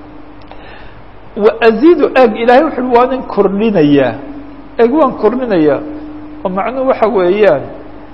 waaziidu eg ilahay wuxu ui waanan kordhinayaa eg waan kordhinayaa oo macnuhu waxa weeyaan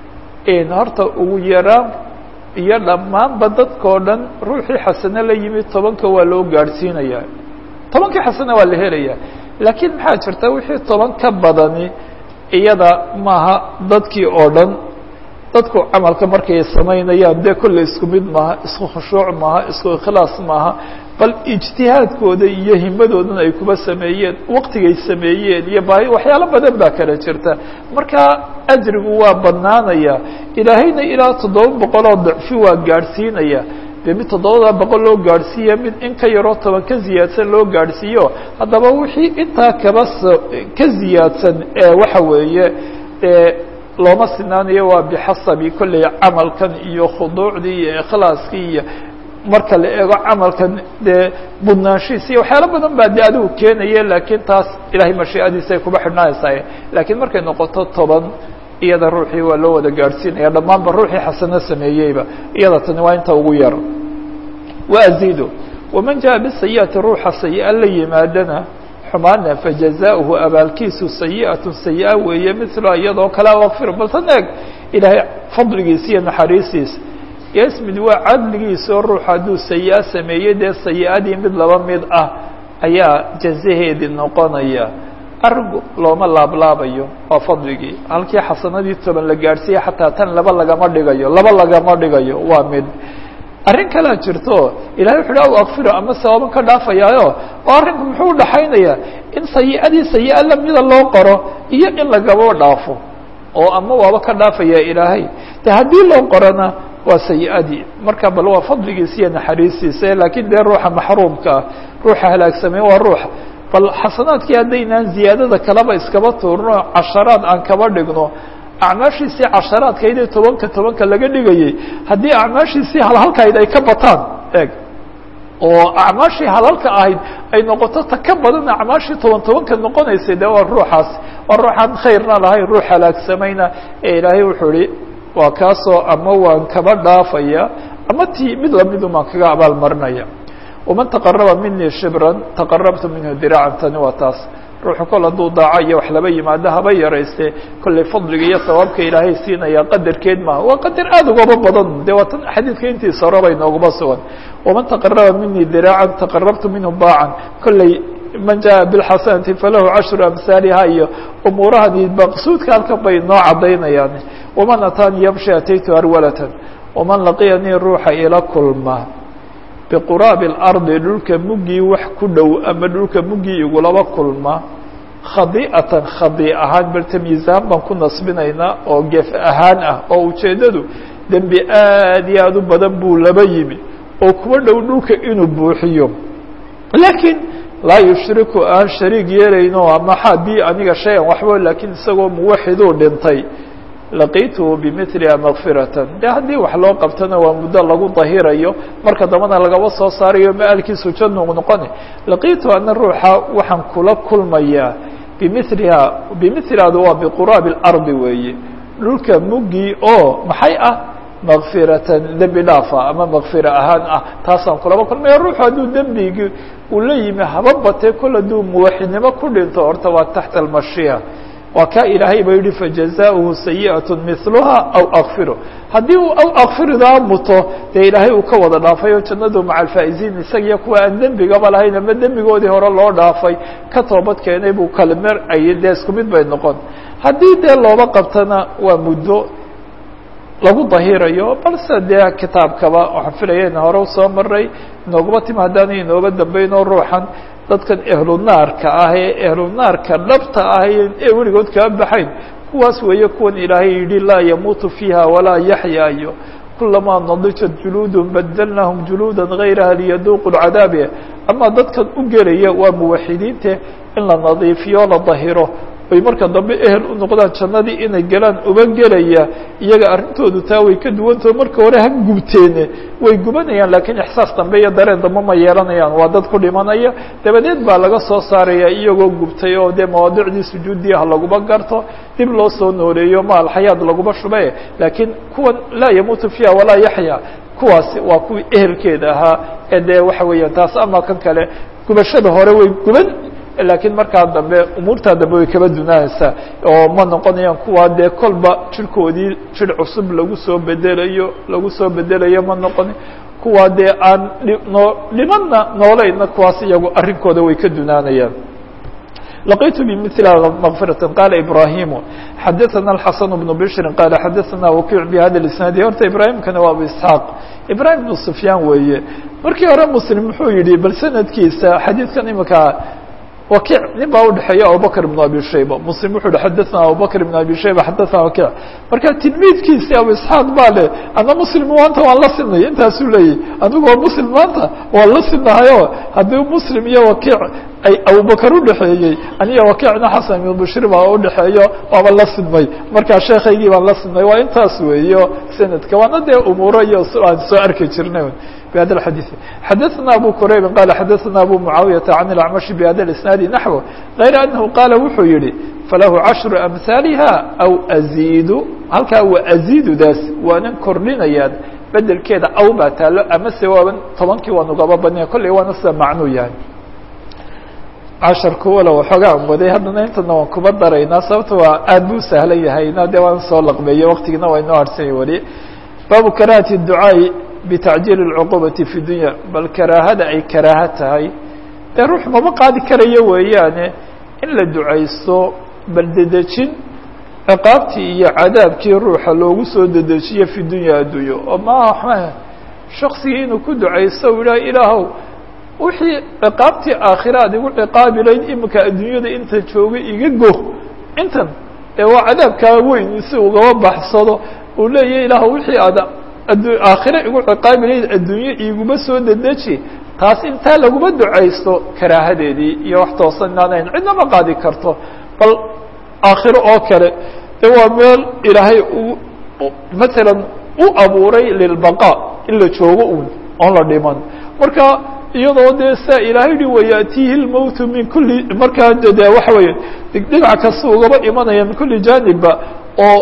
horta ugu yaraan iyo dhammaanba dadkao dhan ruuxii xasano la yimid tobanka waa loo gaadhsiinayaa tobankii xasana waa la helayaa laakiin maxaa jirta wixii toban ka badani iyada maaha dadkii oo dhan dadku camalka markay samaynayaan dee kolley isku mid maaha isku khushuuc maaha isku ikhlaas maaha bal ijtihaadkooda iyo himadoodana ay kuba sameeyeen waqtigay sameeyeen iyo baahi waxyaalo badan baa kala jirta marka ajrigu waa banaanaya ilaahayna ilaa toddoba boqol oo dacfi waa gaadhsiinaya dee mid toddobada boqol loo gaadhsiiya mid in ka yaroo toban ka ziyaadsan loo gaadhsiiyo haddaba wixii intaa kaba s ka ziyaadsan ee waxa weeye ee looma sinaanayo waa bixasabi kolley camalkan iyo khuduucdii iyo ikhlaaskii iyo marka la eego camalkan dee budnaanshiis iyo waxyaalo badan baa dee adigu keenaya laakiin taas ilahay mashiicadiisa ay kuba xidhnaaysaay laakiin markay noqoto toban iyada ruuxii waa loo wada gaadhsiinaya dhammaanba ruuxii xasano sameeyeyba iyada tani waa inta ugu yar waaziidu waman jaa bisayi'ati ruuxa sayi-a la yimaadana xumaana fajazaؤuhu abaalkiisu sayi'atu sayi-a weeye mila iyadoo kale akfir baltan eeg ilaahay fadligiisa iyo naxariistiisa yasmid waa cadligiisa oo ruux hadduu sayi-a sameeyey dee sayi-adii mid laba mid ah ayaa jazaheedii noqonaya argu looma laablaabayo waa fadligii halkii xasanadii toban la gaadhsiiya xataa tan laba lagama dhigayo laba lagama dhigayo waa mid arrin kalea jirto ilahay wuxu uhi aw akfiro ama sababan ka dhaafayaayo oo arrinku muxuu udhaxaynayaa in sayi-adii sayi-a lamida loo qoro iyo in lagaba dhaafo oo ama waaba ka dhaafaya ilaahay de haddii loo qorona waa sayi-adii marka bal waa fadligiisa iyo naxariistiisa laakiin dee ruuxa maxruumka ah ruuxa halaagsamey waa ruuxa bal xasanaadkii haddaynaan ziyaadada kaleba iskaba tuurno casharaad aan kaba dhigno acmaashiisii casharaadkayd ee tobanka tobanka laga dhigayay haddii acmaashiisii halhalkayd ay ka bataan eeg oo acmaashii halalka ahayd ay noqoto ta ka badan acmaashii toban tobanka noqonaysay de waa ruuxaas waa ruuxaan khayrna lahayn ruux halaagsamayna ee ilaahay wuxuu ihi waa kaasoo ama waan kaba dhaafaya ama tii mid lamidu maan kaga abaal marinaya waman taqaraba minii shibran taqarabtu minhu diraacan tani waa taas ruuxu kol hadduu daaco iyo wax laba yimaado haba yarayste kolley fadliga iyo sawaabka ilaahay siinaya qadarkeed maaha waa qadar aada ugaba badan de waa tan xadiidka intiisa horeba inooguma sugan waman taqaraba minii diraacan taqarabtu minhu baacan kolley man jaa bilxasanati falahu cashru amhaaliha iyo umuurahani maqsuudka halkan bay noo cadaynayaan waman ataanii yamshi ataytu arwalatan waman laqiyanii ruuxa ila kulma biquraabi اlardi dhulka muggii wax ku dhow ama dhulka muggii igulaba kulma khadi'atan khadi ahaan bal tamyiizahaan baan ku nasbinaynaa oo gef ahaan ah oo ujeeddadu dembi aad iyo aad u badan buu laba yimi oo kuwa dhow dhulka inuu buuxiyo laakiin laa yushriku aan shariig yeelayno maxaa bi aniga shay-an waxba laakiin isagoo muwaxiduu dhintay laqiituhu bimiliha makfiratan de haddii wax loo qabtona waa muddo lagu dahirayo marka dambana lagaba soo saarayo ma-alkiisu jannu noqoni laqiituhu ana ruuxa waxaan kula kulmayaa bimiliha bimilihaadu waa biquraabi اlardi weeye dhulka muggii oo maxay ah makfiratan dembi dhaafa ama makfira ahaan ah taasaan kulaba kulmaya ruuxu hadduu dembigii uu la yimi haba batee kol hadduu muwaxidnimo ku dhinto horta waa taxta almashiya waa kaa ilaahay ba yihi fajazaؤuhu sayiئaة miluha aw akfiru haddii uu aw akfiridaa muto dee ilaahay uu ka wada dhaafay oo jannadu maca alfaa'iziin isagiyo kuwa aan dembigaba lahayn ama dembigoodii hore loo dhaafay ka toobad keenay buu kalmer ay dee isku mid bay noqon haddii dee looba qabtana waa muddo lagu dahirayo balse dee kitaabkaba waxaan filaya in hore usoo maray inooguma tim haddaanay inooga dambeynoo ruuxan dadkan ehlunaarka ah ee ehlunaarka dhabta ah ee weligood kaa baxayn kuwaas weeye kuwan ilaahay yidhi laa yamuutu fiiha walaa yaxyaayo kulamaa nadijat juluudum badalnaahum juluuda gayraha liyaduuqu lcadaabe ama dadkan u gelaya waa muwaxidiinte in la nadiifiyo la dahiro oy marka dambe ehel u noqdaan jannadii inay galaan uba gelaya iyaga arrintoodu taa way ka duwantao marka hore ha gubteene way gubanayaan laakiin ixsaas dambe iyo dareen dambe ma yeelanayaan waa dad ku dhimanaya dabadeed baa laga soo saaraya iyagoo gubtay oo dee mawaadicdii sujuuddii ha laguba garto dib loo soo nooleeyo ma alxayaad laguba shube laakiin kuwan laa yamuutu fiiha walaa yaxya kuwaasi waa kuwii ehelkeeda ahaa ee dee waxa weeyaan taas ama kan kale gubashada hore way guban laakiin markaa dambe umuurtaa dambe way kaba dunaanaysaa oo ma noqonayaan kuwaa dee kolba jirkoodii jir cusub lagu soo bedelayo lagu soo bedelayo ma noqoni kuwaa dee aan noo dhimanna noolayna kuwaas iyagu arrinkooda way ka dunaanayaan لقيت بمثل مغفرة قال إبراهيم حدثنا الحسن بن بشر قال حدثنا وكيع بهذا الإسناد horta إبراهيم كان waa أبو إسحاق إبراهيم بن سفyان weeye markii hore مسلم muxuu yihi bal sanadkiisa xadيiثkan imika وكيع nin baa udhexeeya abubكر بن أبي شhيبة مسلم wuxuu hi حدثنا abubكر بن أبي شhيبة حدثنا وكيع marka tilmiidkiisi أبو إسحاaq baa le ana مسلم maanta waan la sinay intaasuu leeyahy anigu waa مسلم maanta waan la sinahayo haddii مسلم iyo وكيع ay abubكر udhexeeyey aniga وكيعna xasan ibn bashir baa udhexeeyo waaba la sinmay markaa sheekaygii baan la sinmay waa intaas weeyo sanadka waana dee umuuro iyo aan soo arki jirnay بهذا الحديث حدثنا أبو كريب قال حدثنا أبو معاوية عن الأعمش بهذا الإسناد نحوه غير أنه قال wuxuu yihi فله عشر أمثالها أو أزيد halkaa waa أزيد daas waanan kordhinayaan bedelkeeda aw baa taalo amase waaban tobankii waan ugaba badnaya kolley waana sida macnuu yahay casharku walow waxoogaa waday haddana intana waan kuba daraynaa sababta waa aad buu sahlan yahayna dee waan soo laqbeeye waqtigiina waa inoo harsanya weli baabu karahati الducaaءi bitacjiil الcuquubati fi dunya bal karaahada ay karaaha tahay dee ruux mama qaadi karayo weeyaane in la ducaysto bal dedejin ciqaabtii iyo cadaabkii ruuxa loogu soo dedejiyo fi dunya addunyo oo ma shaksigii inuu ku ducaysto u yidhaha ilaahow wixii ciqaabtii aakhira ad igu ciqaabi layd imika adduunyada inta joogay iga go intan ee waa cadaabkaa weyn si ugaba baxsado uu leeyahy ilaahow wixii aad aakhire igu ciqaabi layd adduunye iguma soo dedeji taas intaa laguma ducaysto karaahadeedii iyo wax toosan inaanayn cidna ma qaadi karto bal aakhiro oo kale ee waa meel ilaahay u matalan u abuuray lilbaqaa in la joogo un oon la dhiman marka iyadoo dee saa ilaahay hi wayaatiihi lmowtu min kulli markaa de waxa weeye dhinac kasta ugaba imanaya min kulli jaanibba oo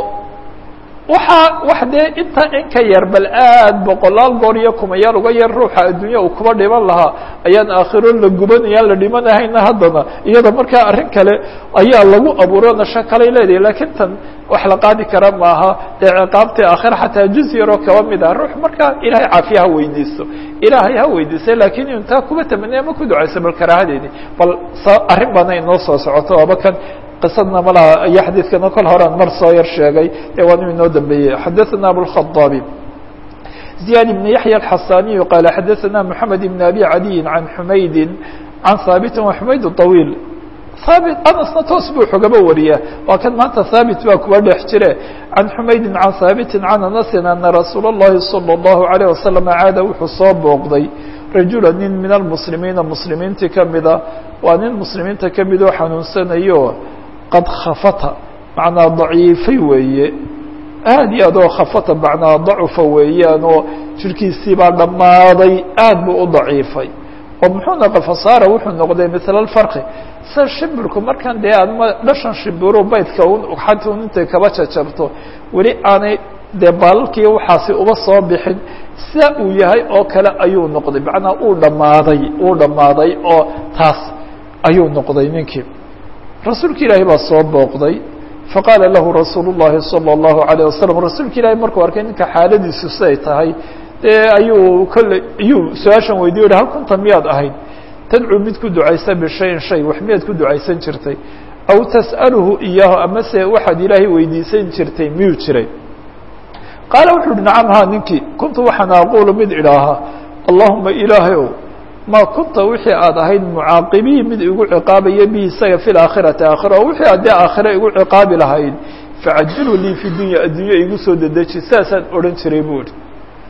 waxaa wax dee inta in ka yar bal aad boqolaal goor iyo kumayaal uga yar ruuxa adduunya uu kuba dhiman lahaa ayaan aakhiro la gubanayaan la dhimanahayna haddana iyada markaa arrin kale ayaa lagu abuuro nasho kaley leedahay laakiin tan wax la qaadi kara maaha dee ciqaabtii aakhira xataa juz yaroo kaba mid ah ruux markaa ilaahay caafiya ha weydiisto ilaahay ha weydiistay laakiin intaa kuba tamaniya ma ku ducayso bal karaahadeedii bal arrin baana inoo soo socoto aba kan qisadna malaha iyo xadiidkana kol horean mar soo yar sheegay ee waa inu inoo dambeeyey xadaثana abulkhadaabi زiyاad بن yaحyى الxasaniyu qaala xadaثana mحamed بn abi cadiyi can xumaydi can haabiti وxumayd طawiil haabit anasna toos buu xogaba wariya waa kan maanta haabit baa kuwa dhex jire can xumaydi can haabiti can anasin ana rasuul الlahi salى الlahu عalيه wasalam caada wuxuu soo booqday rajula nin min almuslimiina muslimiintii kamida waa nin muslimiinta kamid oo xanuunsanayo qad khafata macnaa daciifay weeye aad iyo aad oo khafata macnaa dacufa weeyaan oo jirkiisii baa dhammaaday aad buu u daciifay oo muxuu noqo fasaara wuxuu noqday mithla alfarqi sida shimbirku markan dee aadma dhashan shimbiro baydka xataa intay kaba jajabto weli aanay dee baalalkii waxaasi uba soo bixin sida uu yahay oo kale ayuu noqday macnaa uu dhammaaday uu dhammaaday oo taas ayuu noqday ninkii rasuulka ilaahay baa soo booqday faqaala lahu rasuulu الlahi salى الlahu عalيه wasalam rasuulka ilaahay markuu arkay ninka xaaladiisu siday tahay dee ayuu kolley ayuu su-aashan weydiye o hal kunta miyaad ahayd tadcuu mid ku ducaysa bishayin shay wax miyaad ku ducaysan jirtay aw tas'aluhu iyaahu amase waxaad ilaahay weydiisan jirtay miyuu jiray qaala wuxu uhi nacam ha ninkii kuntu waxaan aquulu mid idhaahaa allahuma ilaahay ow maa kunta wixii aad ahayd mucaaqibii mid igu ciqaabaya bihi isaga fi laakhirati aakhira oo wixii aad dee aakhira igu ciqaabi lahayd facajiluu lii fi dunya addunya igu soo dedeji saasaan odhan jiray buu ihi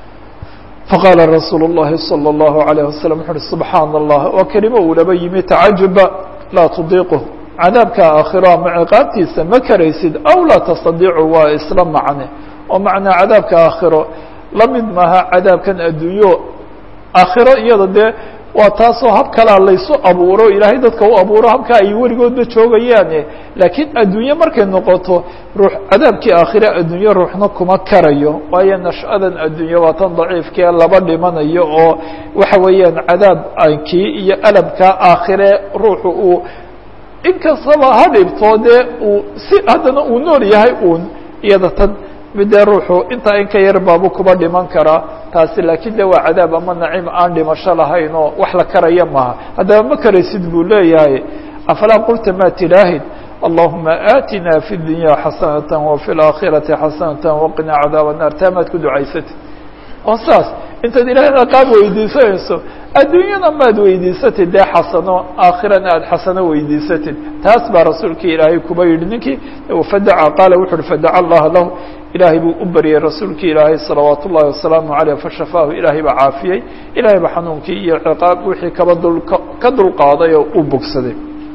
faqaala rasuulu الlahi salى الlahu عalيه wasalam wuxu uhi subxaana allah waa kelimo uu laba yimi tacajuba laa tudiiqu cadaabka aakhiro ama ciqaabtiisa ma karaysid aw laa tastadiicu waa isla macne oo macnaa cadaabka aakhiro la mid maaha cadaabkan adduunyo aakhiro iyada dee waa taasoo hab kalaa laysu abuuro ilaahay dadka u abuuro habkaa ay weligoodba joogayaane laakiin adduunye markay noqoto ruux cadaabkii aakhire adduunyo ruuxna kuma karayo waayo nash'adan adduunye waa tan daciifkee laba dhimanayo oo waxa weeyaan cadaab kii iyo alabkaa aakhire ruuxu uu inkastaba ha dhibtoo dee uu si haddana uu nool yahay uun iyada tan midee ruuxu intaa in ka yar baabu kuba dhiman karaa taasi laakiin de waa cadaab ama nacim aan dhimasho lahayn oo wax la karaya maaha haddaba ma karaysid buu leeyahay afalaa qulta ma tidaahid allahuma aatina fi اdunya xasanata wafi اlaakhirati xasanata waqina cadaab الnar taa maad ku ducaysatid oo saas intaad ilaahay ciqaab weydiisanayso adduunyana maad weydiisatid dee xasano aakhirana aad xasano weydiisatid taas baa rasuulkii ilaahay kuba yidhi ninkii fadaca qaala wuxu uhi fadaca allaha lahu ilaahay buu u baryey rasuulkii ilaahay salawaat ullahi wasalaamu aleyh fashafaahu ilaahay baa caafiyey ilaahay baa xanuunkii iyo ciqaab wixii kaba dul ka dulqaaday oo u bogsaday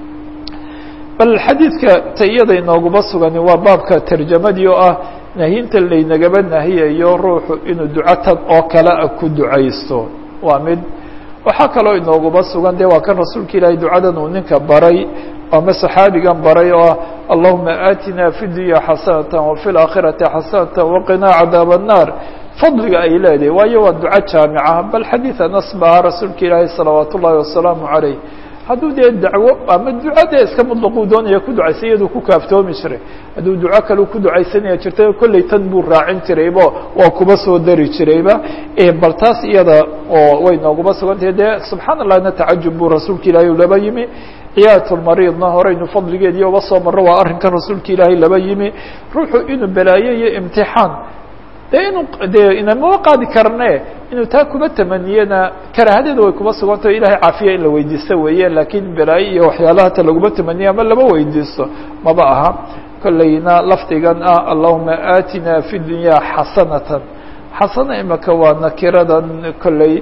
bal xadiidka ta iyada inooguma sugani waa baabka tarjamadii oo ah nahyinta laynagaba nahiyayo ruuxu inuu duco tan oo kale a ku ducaysto waa mid waxaa kaloo inooguma sugan de waa kan rasuulka ilaahay ducadan uu ninka baray ama saxaabigan baray oo ah allahuma aatina fi dunya xasanata wafi اlaakhirati xasanata waqinaa cadaab الnar fadliga ay leedahay waayo waa duco jaamica bal xadiid anas baa rasuulka ilaahay salawaat ullahi wasalaamu عaleyh hadduu dee dacwo ama duco dee iska muطlaquu doonaya ku ducaysay iyaduu ku kaaftoomi jiray hadduu duco kale ku ducaysanaya jirtay kolley tan buu raacin jiraybo waa kuba soo dari jirayba bal taas iyada oo way nooguma sugantahay dee subxaan allahna tacajub buu rasuulka ilaahay laba yimi ciyaadة lmariidna horeynu fadligeedii uba soo marro waa arrinkan rasuulka ilaahay laba yimi ruuxu inuu balaayo iyo imtixaan dee inuu dee inamaba qaadi karne inuu taa kuba tamaniyena karaahadeeda way kuba sugantaho ilahay caafiya in la weydiisto weeye laakiin balaayo iyo waxyaalaha ta laguma tamaniya ama lama weydiisto maba aha kolleyna lafdigan ah allahuma aatina fi dunya xasanatan xasana imaka waa nakiradan kolley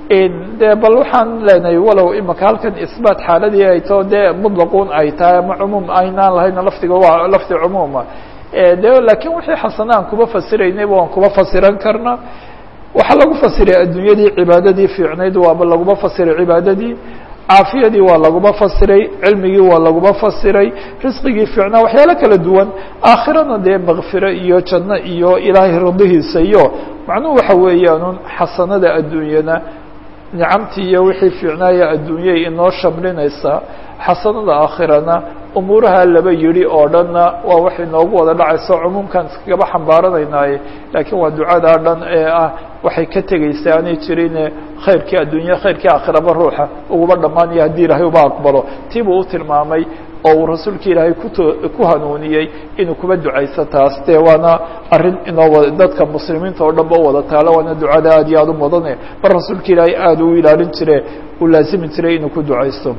de bal waxaan leenahay walow imaka halkan isbaat xaaladii ay tao dee muطlaquun ay tahay ama cumuum aynaan lahayna lafdiga waa lafdi cumuuma de laakiin wixii xasanaan kuba fasiraynayba waan kuba fasiran karna waxaa lagu fasiray adduunyadii cibaadadii fiicnayd waaba laguma fasiray cibaadadii caafiyadii waa laguma fasiray cilmigii waa laguma fasiray risqigii fiicnaa waxyaalo kala duwan aakhirana dee makfiro iyo janno iyo ilaahay radihiisa iyo macnuhu waxa weeyaanun xasanada adduunyana nicamtii iyo wixii fiicnaaya adduunyay inoo shamlinaysaa xasanada aakhirana umuuraha laba yidhi oo dhanna waa wax inoogu wada dhacayso cumuumkan iskagaba xambaaranaynaaye laakiin waa ducadaa dhan ee ah waxay ka tegaysaa aanay jirine khayrkii adduunya khayrkii aakhiraba ruuxa uguba dhammaanaya haddii ilaahay uba aqbalo tii buu u tilmaamay oo uu rasuulka ilaahay kuto ku hanuuniyey inuu kuba ducayso taas dee waana arrin inoo wada dadka muslimiinta oo dhan ba u wada taalo waana ducada aad iyo aad u mudane bal rasuulka ilaahay aada u ilaalin jire uu laazimi jiray inuu ku ducaysto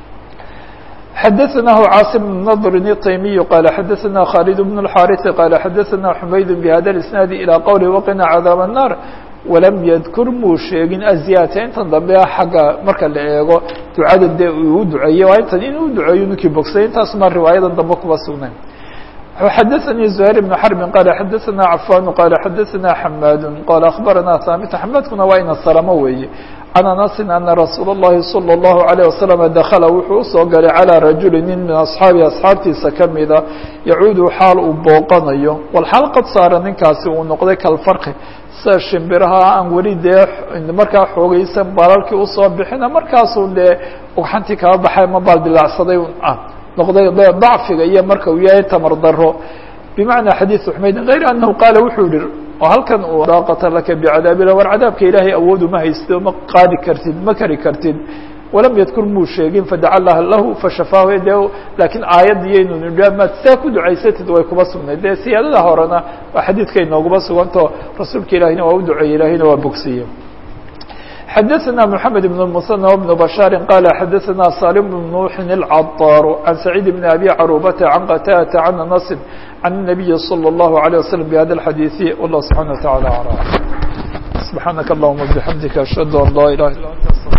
xadaثnaه cاaصم بن نضr الطymiي qال xadaثna khالد بن الحاrث qال xadaثna حmayd بhada الاسناaد ilى qwله وqina cdاaب النار walam ydkur muu sheegin aزiyata intan dambe xagga marka la eego ducada dee uu duceeyey waa intan inuu duceeyo ninkii bogsay intaas ma riwaayadan dambe kuba sugnayn xadaثnي زهير بن حرب qال xadaثna cفاn qال xadaثna حmاd qال أخbarana hاmit xmاdkuna waa ina salmo weeye can anasi ana rasuul الlahi salى الlahu عalيه wasalam dakla wuxuu usoo galay calىa rajuli nin min asxaabi asxaabtiisa kamida yacuudu xaal uu booqanayo walxaal qad saara ninkaasi uu noqday kalfarqi sida shimbiraha aan weli dee markaa xoogaysan baalalkii usoo bixina markaasuu dee ugxantii kaba baxay ma baaldilaacsaday ah noqday dacfiga iyo marka uu yahay tamar daro bimacnaa xadiiث xumaydin غayr anahu qaala wuxuu yihi oo halkan uu daaqata laka bicadaab ilah war cadaabka ilaahay awoodu ma haysto ma qaadi kartid ma kari kartid walam yadkur muu sheegin fadaca lah lahu fashafaahu de laakiin aayadiyaynu nidha maad saa ku ducaysatid way kuba sugnayd dee siyaadada horena waa xadiidkay nooguma suganto rasuulka ilaahina waa u duceeyey ilaahina waa bogsiye xadaثna mحamed بن المثنى وبن بشhاaر qال xadaثna saلم بن نوحi الcطاr عan سacيid بن أbي cروبة عan qتاdة عan أنس عan النبي صلى الله عليه وسلم بhada الحadيث والله سبحانه وتعالى أعلم سبحاaنك اللهمa بحمدiك أشهد أن لا إله إلا أنت